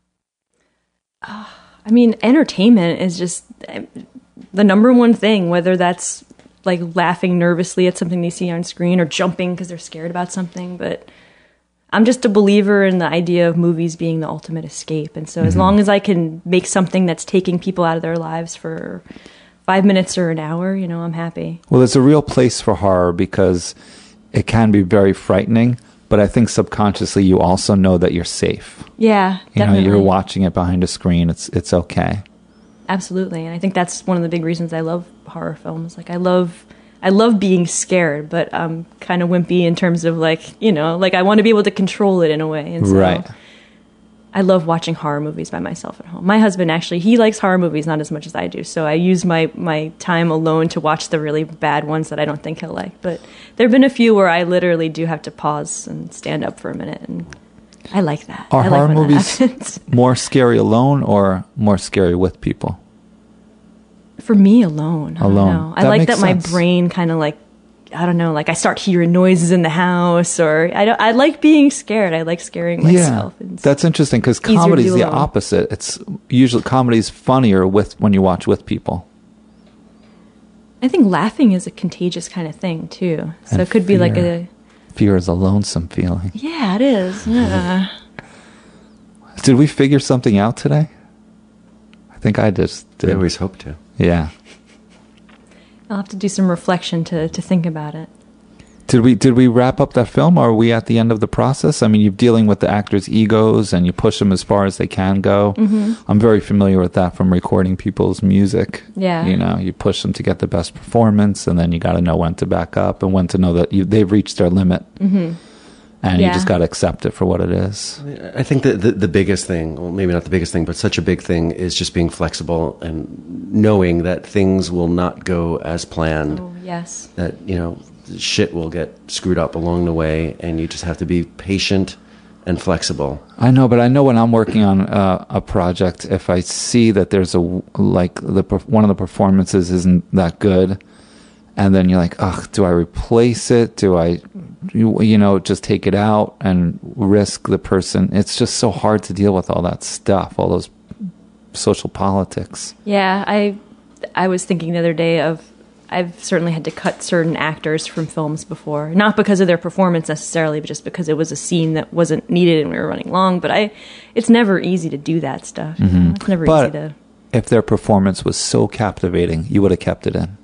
Uh, I mean, entertainment is just the number one thing, whether that's like laughing nervously at something they see on screen or jumping because they're scared about something. But I'm just a believer in the idea of movies being the ultimate escape. And so mm-hmm. as long as I can make something that's taking people out of their lives for five minutes or an hour, you know, I'm happy. Well, there's a real place for horror because it can be very frightening, but I think subconsciously you also know that you're safe. Yeah, you definitely. know, you're watching it behind a screen. It's it's okay. Absolutely. And I think that's one of the big reasons I love horror films. Like I love I love being scared, but I'm kind of wimpy in terms of like, you know, like I want to be able to control it in a way. And so right. I love watching horror movies by myself at home. My husband actually, he likes horror movies not as much as I do. So I use my, my time alone to watch the really bad ones that I don't think he'll like. But there have been a few where I literally do have to pause and stand up for a minute. And I like that. Are I horror like movies more scary alone or more scary with people? For me, alone. I alone. Don't know. I That like makes that my sense. brain kind of like, I don't know, like I start hearing noises in the house, or I don't. I like being scared. I like scaring myself. Yeah, It's that's interesting because easier to comedy is do the alone. opposite. It's usually comedy's funnier with when you watch with people. I think laughing is a contagious kind of thing too. So And it could be like fear. a. Fear is a lonesome feeling. Yeah, it is. Yeah. Did we figure something out today? I think I just did. We always hope to. Yeah. I'll have to do some reflection to to think about it. Did we did we wrap up that film? Or are we at the end of the process? I mean, you're dealing with the actors' egos and you push them as far as they can go. Mm-hmm. I'm very familiar with that from recording people's music. Yeah. You know, you push them to get the best performance, and then you got to know when to back up and when to know that you, they've reached their limit. Mm-hmm. And you Yeah. just got to accept it for what it is. I think that the, the biggest thing, well, maybe not the biggest thing, but such a big thing is just being flexible and knowing that things will not go as planned. Oh, yes. That, you know, shit will get screwed up along the way, and you just have to be patient and flexible. I know, but I know when I'm working on uh, a project, if I see that there's a, like, the per- one of the performances isn't that good, and then you're like, ugh, do I replace it? Do I, you, you know, just take it out and risk the person? It's just so hard to deal with all that stuff, all those social politics. Yeah, I I was thinking the other day of I've certainly had to cut certain actors from films before, not because of their performance necessarily, but just because it was a scene that wasn't needed and we were running long. But I, it's never easy to do that stuff. You know? It's never But easy to. if their performance was so captivating, you would have kept it in.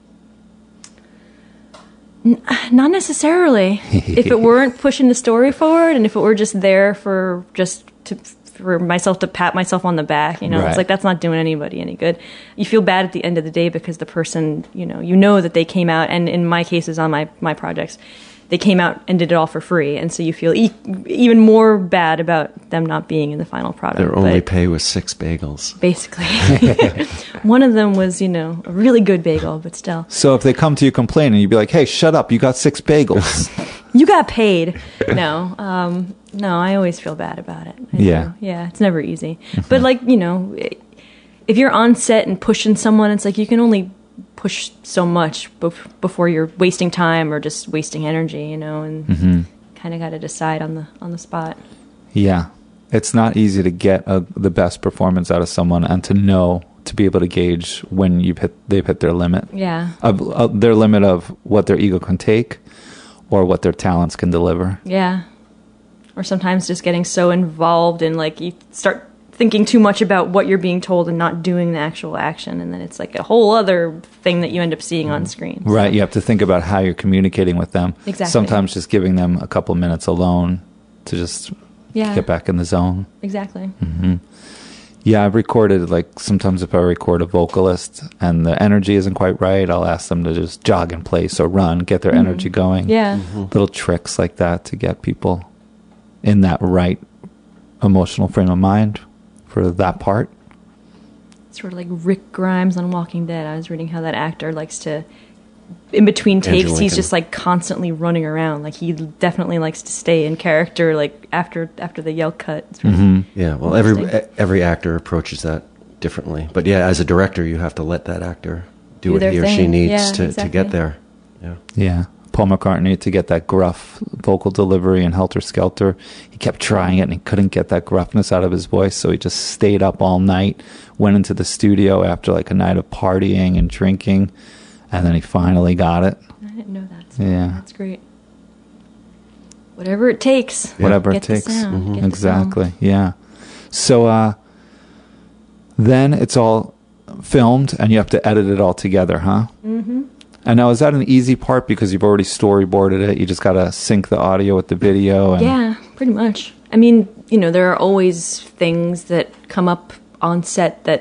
Not necessarily. If it weren't pushing the story forward, and if it were just there for just to, for myself to pat myself on the back, you know, Right. it's like that's not doing anybody any good. You feel bad at the end of the day because the person, you know, you know that they came out, and in my cases on my my projects, they came out and did it all for free, and so you feel e- even more bad about them not being in the final product. Their only But pay was six bagels. basically, one of them was, you know, a really good bagel, but still. So if they come to you complaining, you'd be like, hey, shut up, you got six bagels. You got paid. No, um, no, I always feel bad about it. I Yeah. do. Yeah, it's never easy. But like, you know, if you're on set and pushing someone, it's like you can only push so much bef- before you're wasting time or just wasting energy, you know, and Mm-hmm. kind of got to decide on the on the spot. Yeah. It's not easy to get a, the best performance out of someone and to know, to be able to gauge when you've hit, they've hit their limit. Yeah. Of, of their limit of what their ego can take or what their talents can deliver. Yeah. Or sometimes just getting so involved in, like, you start thinking too much about what you're being told and not doing the actual action, and then it's like a whole other thing that you end up seeing on screen. So- Right. You have to think about how you're communicating with them. Exactly. Sometimes just giving them a couple minutes alone to just Yeah. get back in the zone. Exactly. Yeah, I've recorded, like, sometimes if I record a vocalist and the energy isn't quite right, I'll ask them to just jog in place or run, get their energy going. Yeah. Little tricks like that to get people in that right emotional frame of mind for that part. Sort of like Rick Grimes on Walking Dead. I was reading how that actor likes to, in between takes, Andrew he's Lincoln. just like constantly running around. Like he definitely likes to stay in character. Like after after the yell cut. It's really- Yeah, well, every Interesting. every actor approaches that differently. But yeah, as a director, you have to let that actor do, Do what their he or she thing. needs Yeah, to, to exactly. get there. Yeah. Yeah. Paul McCartney, to get that gruff vocal delivery in Helter Skelter, he kept trying it and he couldn't get that gruffness out of his voice, so he just stayed up all night, went into the studio after like a night of partying and drinking, and then he finally got it. I didn't know that. So Yeah. That's great. Whatever it takes. Whatever Get it takes. the sound. Mhm. Get the Exactly. sound. Yeah. So uh, then it's all filmed and you have to edit it all together, huh? Mm-hmm. And now, is that an easy part because you've already storyboarded it? You just got to sync the audio with the video? And Yeah, pretty much. I mean, you know, there are always things that come up on set that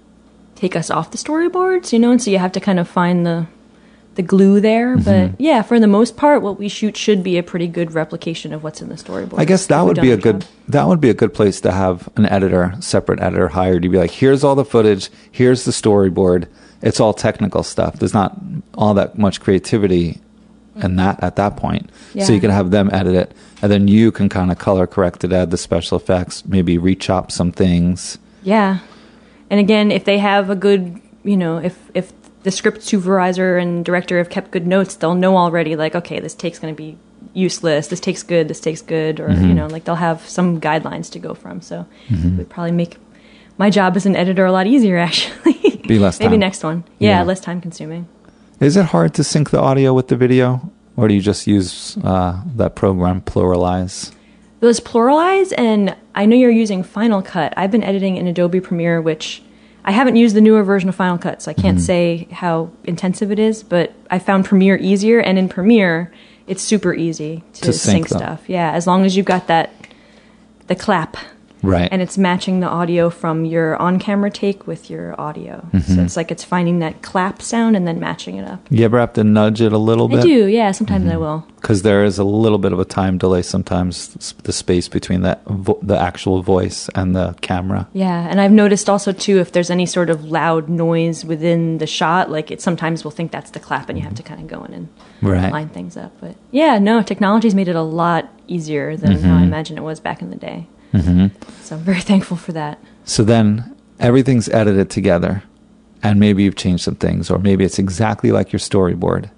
take us off the storyboards, you know, and so you have to kind of find the the glue there. Mm-hmm. But yeah, for the most part, what we shoot should be a pretty good replication of what's in the storyboard. I guess that We've would done be a our good job. that would be a good place to have an editor, separate editor hired. You'd be like, here's all the footage, here's the storyboard. It's all technical stuff. There's not all that much creativity in that at that point. Yeah. So you can have them edit it, and then you can kind of color correct it, add the special effects, maybe rechop some things. Yeah. And again, if they have a good, you know, if if the script supervisor and director have kept good notes, they'll know already, like, okay, this take's going to be useless, this take's good, this take's good, or, Mm-hmm. you know, like they'll have some guidelines to go from. So it would probably make my job as an editor a lot easier, actually. Be less Maybe time. next one. Yeah, Yeah. less time consuming. Is it hard to sync the audio with the video, or do you just use uh, that program, Pluralize? Those Pluralize, and I know you're using Final Cut. I've been editing in Adobe Premiere, which I haven't used the newer version of Final Cut, so I can't Mm-hmm. say how intensive it is, but I found Premiere easier, and in Premiere, it's super easy to, To sync sync them. stuff. Yeah, as long as you've got that, the clap, Right. and it's matching the audio from your on-camera take with your audio. Mm-hmm. So it's like it's finding that clap sound and then matching it up. You ever have to nudge it a little I bit? do, yeah, sometimes I will. Because there is a little bit of a time delay sometimes, s- the space between that vo- the actual voice and the camera. Yeah, and I've noticed also too if there's any sort of loud noise within the shot, like it sometimes will think that's the clap, and you have to kind of go in and Right. line things up. But yeah, no, technology's made it a lot easier than Mm-hmm. how I imagine it was back in the day. Mm-hmm. So I'm very thankful for that. So then everything's edited together, and maybe you've changed some things, or maybe it's exactly like your storyboard.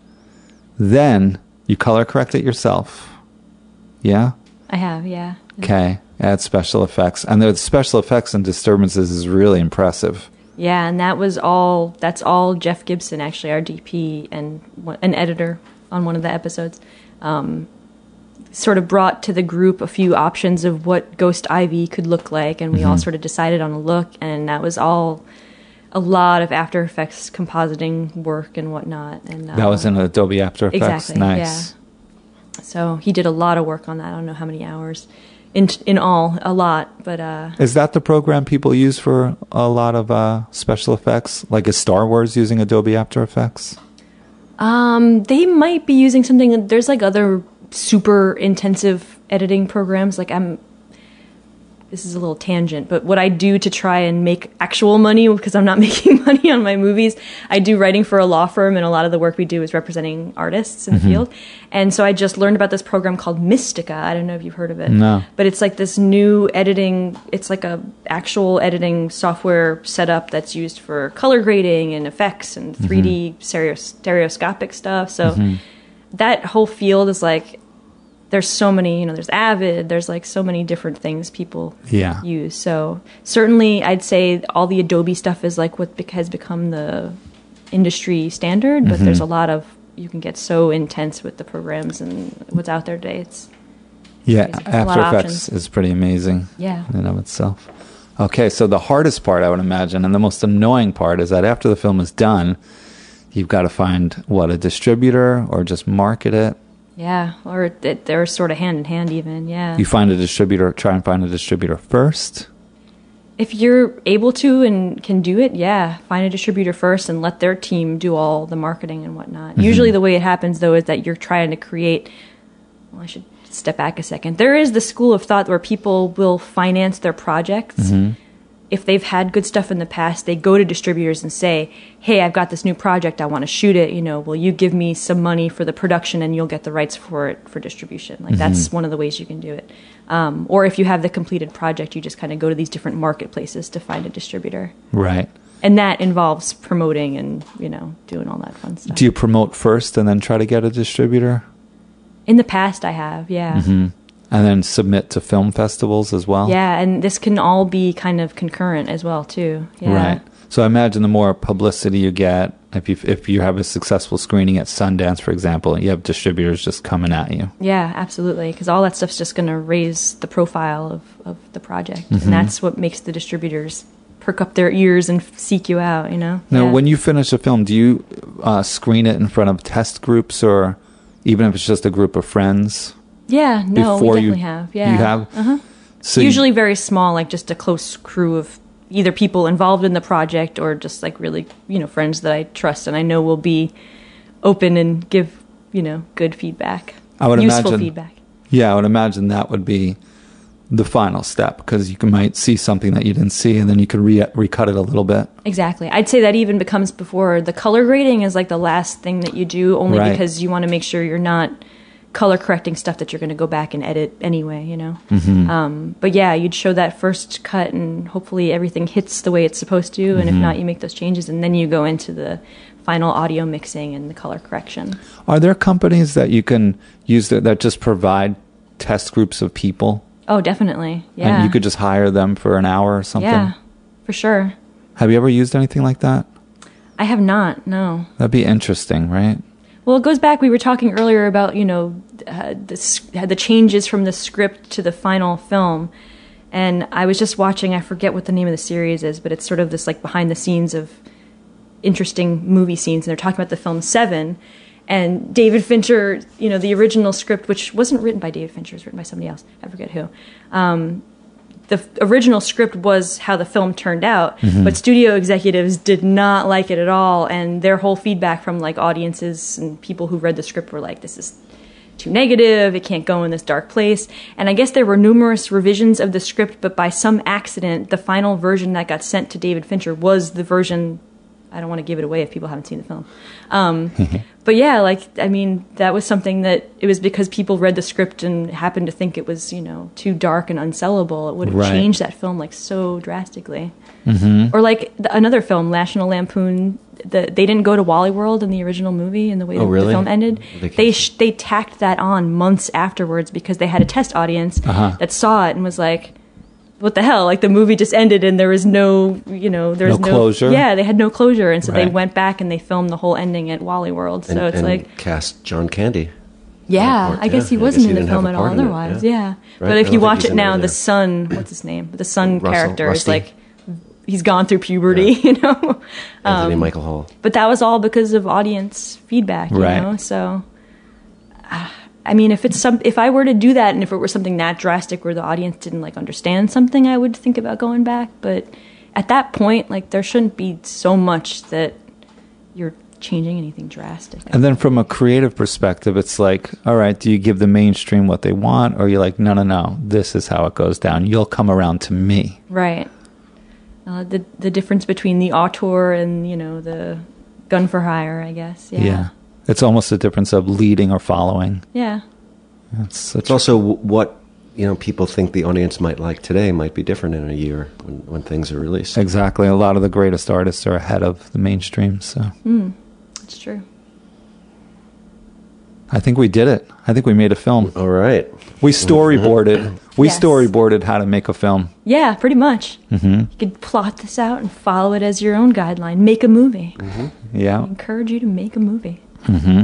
Then you color correct it yourself. Yeah? I have, yeah. Okay. Add special effects. And the special effects and disturbances is really impressive. Yeah, and that was all. That's all Jeff Gibson, actually, our D P and one- an editor on one of the episodes. Um, sort of brought to the group a few options of what Ghost Ivy could look like, and we all sort of decided on a look, and that was all a lot of After Effects compositing work and whatnot. And uh, That was in Adobe After Effects. exactly, Nice. yeah. So he did a lot of work on that. I don't know how many hours in in all, a lot, but uh, Is that the program people use for a lot of uh, special effects? Like is Star Wars using Adobe After Effects? Um, they might be using something. There's like other super intensive editing programs. Like I'm, this is a little tangent, but what I do to try and make actual money, because I'm not making money on my movies, I do writing for a law firm, and a lot of the work we do is representing artists in the field. And so I just learned about this program called Mystica. I don't know if you've heard of it. No. But it's like this new editing, it's like a actual editing software setup that's used for color grading and effects and three D stereo, stereoscopic stuff. So that whole field is like, there's so many, you know, there's Avid, there's like so many different things people Yeah. use. So certainly I'd say all the Adobe stuff is like what bec- has become the industry standard, but there's a lot of, you can get so intense with the programs and what's out there today. It's Yeah, Crazy. A lot After of Effects options. is pretty amazing Yeah. in and of itself. Okay, so the hardest part, I would imagine, and the most annoying part is that after the film is done, you've got to find, what, a distributor or just market it? Yeah, or it, they're sort of hand in hand even, yeah. You find a distributor, try and find a distributor first. If you're able to and can do it, yeah, find a distributor first and let their team do all the marketing and whatnot. Usually the way it happens, though, is that you're trying to create, well, I should step back a second. There is the school of thought where people will finance their projects. If they've had good stuff in the past, they go to distributors and say, hey, I've got this new project, I want to shoot it, you know, will you give me some money for the production and you'll get the rights for it for distribution? Like, that's one of the ways you can do it. Um, or if you have the completed project, you just kind of go to these different marketplaces to find a distributor. Right. And that involves promoting and, you know, doing all that fun stuff. Do you promote first and then try to get a distributor? In the past, I have, yeah. Mm-hmm. And then submit to film festivals as well? Yeah, and this can all be kind of concurrent as well, too. Yeah. Right. So I imagine the more publicity you get, if you if you have a successful screening at Sundance, for example, you have distributors just coming at you. Yeah, absolutely. Because all that stuff's just going to raise the profile of, of the project. Mm-hmm. And that's what makes the distributors perk up their ears and seek you out, you know? Now, yeah. when you finish a film, do you uh, screen it in front of test groups, or even if it's just a group of friends? Yeah, no, Before we definitely you, have. Yeah. You have? Uh-huh. So Usually you, very small, like just a close crew of either people involved in the project or just like really, you know, friends that I trust and I know will be open and give, you know, good feedback. I would useful imagine, feedback. Yeah, I would imagine that would be the final step, because you can, might see something that you didn't see and then you could re- recut it a little bit. Exactly. I'd say that even becomes before. The color grading is like the last thing that you do, only Right. because you want to make sure you're not color correcting stuff that you're going to go back and edit anyway, you know? Mm-hmm. Um, but yeah, you'd show that first cut and hopefully everything hits the way it's supposed to. And Mm-hmm. if not, you make those changes and then you go into the final audio mixing and the color correction. Are there companies that you can use that, that just provide test groups of people? Oh, definitely. Yeah. And you could just hire them for an hour or something? Yeah, for sure. Have you ever used anything like that? I have not, no. That'd be interesting, right? Well, it goes back, we were talking earlier about, you know, uh, the, s- the changes from the script to the final film. And I was just watching, I forget what the name of the series is, but it's sort of this like behind the scenes of interesting movie scenes. And they're talking about the film Seven. And David Fincher, you know, the original script, which wasn't written by David Fincher, it was written by somebody else, I forget who. Um, the f- original script was how the film turned out, Mm-hmm. but studio executives did not like it at all, and their whole feedback from like audiences and people who read the script were like, this is too negative, it can't go in this dark place. And I guess there were numerous revisions of the script, but by some accident, the final version that got sent to David Fincher was the version, I don't want to give it away if people haven't seen the film. Um, but yeah, like, I mean, that was something that, it was because people read the script and happened to think it was, you know, too dark and unsellable. It would have Right. changed that film, like, so drastically. Mm-hmm. Or like the, another film, National Lampoon, the, they didn't go to Wally World in the original movie in the way Oh, the, really? the film ended. They They sh- they tacked that on months afterwards because they had a test audience Uh-huh. that saw it and was like, what the hell? Like, the movie just ended and there was no, you know, there was No no, closure? Yeah, they had no closure. And so they Right. went back and they filmed the whole ending at Wally World. So and, it's and like, cast John Candy. yeah, Or- I guess yeah, he I wasn't guess in he the didn't film have at a all part in it, otherwise. yeah. Yeah. Right, But I if don't you think watch he's it in now, there. the son, what's his name? The son Russell- character Rusty. is like, he's gone through puberty, you know? Anthony Um, Michael Hall. But that was all because of audience feedback, you Right. know? So, uh, I mean, if it's some, if I were to do that and if it were something that drastic where the audience didn't like understand something, I would think about going back. But at that point, like, there shouldn't be so much that you're changing anything drastic. And then from a creative perspective, it's like, all right, do you give the mainstream what they want? Or you're like, no, no, no, this is how it goes down. You'll come around to me. Right. Uh, the the difference between the auteur and, you know, the gun for hire, I guess. Yeah. Yeah. It's almost a difference of leading or following. Yeah. It's, such It's also w- what you know people think the audience might like today might be different in a year when, when things are released. Exactly. A lot of the greatest artists are ahead of the mainstream. So Mm, it's true. I think we did it. I think we made a film. All right. We storyboarded. We Yes. storyboarded how to make a film. Yeah, pretty much. Mm-hmm. You could plot this out and follow it as your own guideline. Make a movie. Yeah. I encourage you to make a movie. Mm-hmm.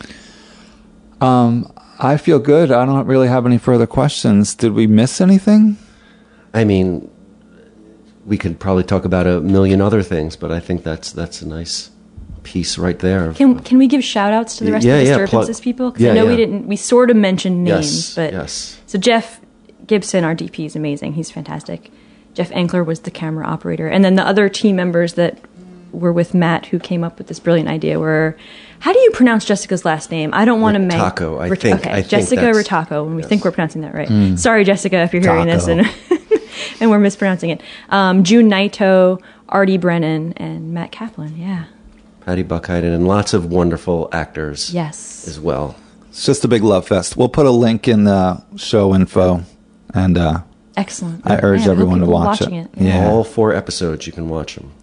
Um, I feel good. I don't really have any further questions. Did we miss anything? I mean, we could probably talk about a million other things, but I think that's that's a nice piece right there. of- Can can we give shout outs to the rest Yeah, of the yeah, Disturbances plug- people? Because yeah, I know we yeah. didn't. We sort of mentioned names, Yes, but yes. so Jeff Gibson, our D P, is amazing. He's fantastic. Jeff Ankler was the camera operator, and then the other team members that were with Matt, who came up with this brilliant idea, were how do you pronounce Jessica's last name? I don't want to make Ritako, I think- Okay, I think Jessica that's- Ritako. And we yes. think we're pronouncing that right. Mm. Sorry, Jessica, if you're hearing this, Taco. and and we're mispronouncing it. Um, June Naito, Artie Brennan, and Matt Kaplan. Yeah. Patty Buckheiden and lots of wonderful actors Yes. as well. It's just a big love fest. We'll put a link in the show info, and uh, Excellent. I urge Yeah, I hope everyone to people watch watching it. it. Yeah. All four episodes, you can watch them.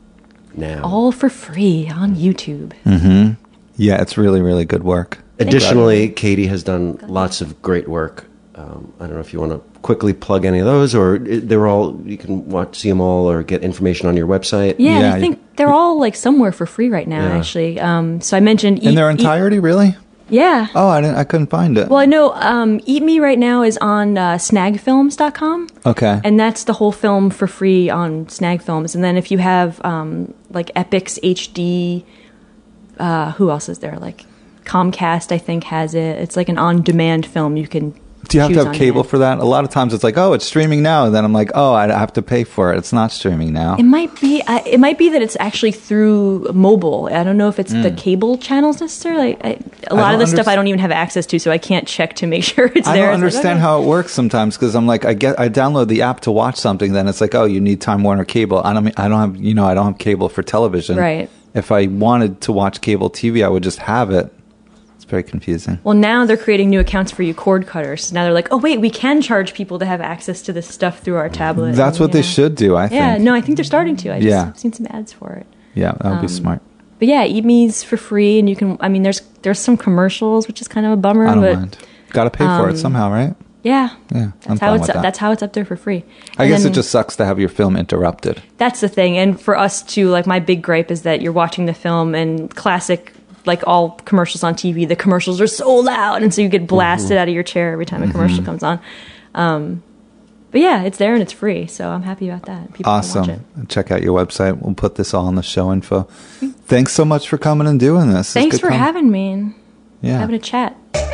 now. All for free on YouTube. Mm-hmm. Yeah, it's really, really good work. Additionally, Katie has done lots of great work. Um, I don't know if you want to quickly plug any of those, or they're all, you can watch, see them all, or get information on your website. Yeah, yeah I think they're all like somewhere for free right now, yeah. actually. Um, so I mentioned... In eat, their entirety, eat, really? Yeah. Oh, I didn't. I couldn't find it. Well, I know um, Eat Me right now is on uh, snag films dot com. Okay. And that's the whole film for free on Snag Films. And then if you have um, like Epix H D, uh, who else is there? Like Comcast, I think, has it. It's like an on-demand film you can Do you have to have cable demand. for that? A lot of times it's like, oh, it's streaming now. And then I'm like, oh, I have to pay for it. It's not streaming now. It might be uh, It might be that it's actually through mobile. I don't know if it's mm. the cable channels necessarily. I, a lot of the stuff I don't even have access to, so I can't check to make sure it's I there. I don't understand like, okay. how it works sometimes because I'm like, I get, I download the app to watch something. Then it's like, oh, you need Time Warner cable. I don't, I don't have, you know, I don't have cable for television. Right. If I wanted to watch cable T V, I would just have it. Very confusing. Well, now they're creating new accounts for you cord cutters. Now they're like, oh, wait, we can charge people to have access to this stuff through our tablet. That's and, what they know. should do, I think. Yeah, no, I think they're starting to. I just yeah. have seen some ads for it. Yeah, that would um, be smart. But yeah, Eat Me's for free, and you can, I mean, there's there's some commercials, which is kind of a bummer. I don't but, mind. Got to pay um, for it somehow, right? Yeah. Yeah, that's I'm how fine it's with that. That's how it's up there for free. I and guess then, it just sucks to have your film interrupted. That's the thing. And for us too, like my big gripe is that you're watching the film and classic like all commercials on T V, the commercials are so loud, and so you get blasted mm-hmm. out of your chair every time a commercial mm-hmm. comes on. Um, but yeah, it's there and it's free, so I'm happy about that. People awesome. Can watch it. Check out your website. We'll put this all in the show info. Thanks so much for coming and doing this. Thanks for com- having me and yeah. having a chat.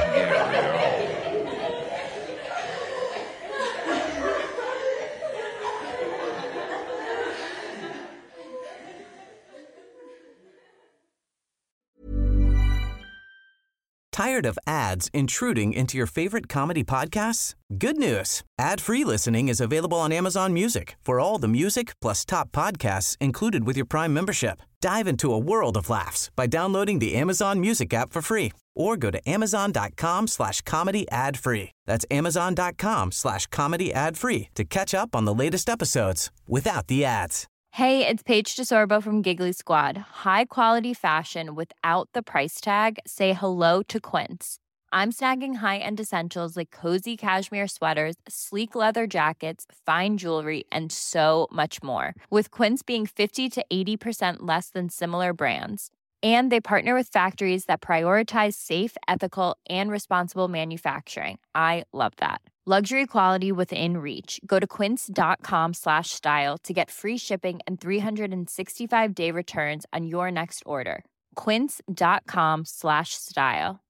Tired of ads intruding into your favorite comedy podcasts? Good news. Ad-free listening is available on Amazon Music for all the music plus top podcasts included with your Prime membership. Dive into a world of laughs by downloading the Amazon Music app for free or go to amazon.com slash comedy ad free. That's amazon.com slash comedy ad free to catch up on the latest episodes without the ads. Hey, it's Paige DeSorbo from Giggly Squad. High quality fashion without the price tag. Say hello to Quince. I'm snagging high-end essentials like cozy cashmere sweaters, sleek leather jackets, fine jewelry, and so much more. With Quince being fifty to eighty percent less than similar brands. And they partner with factories that prioritize safe, ethical, and responsible manufacturing. I love that. Luxury quality within reach. Go to quince.com slash style to get free shipping and three sixty-five day returns on your next order. Quince.com slash style.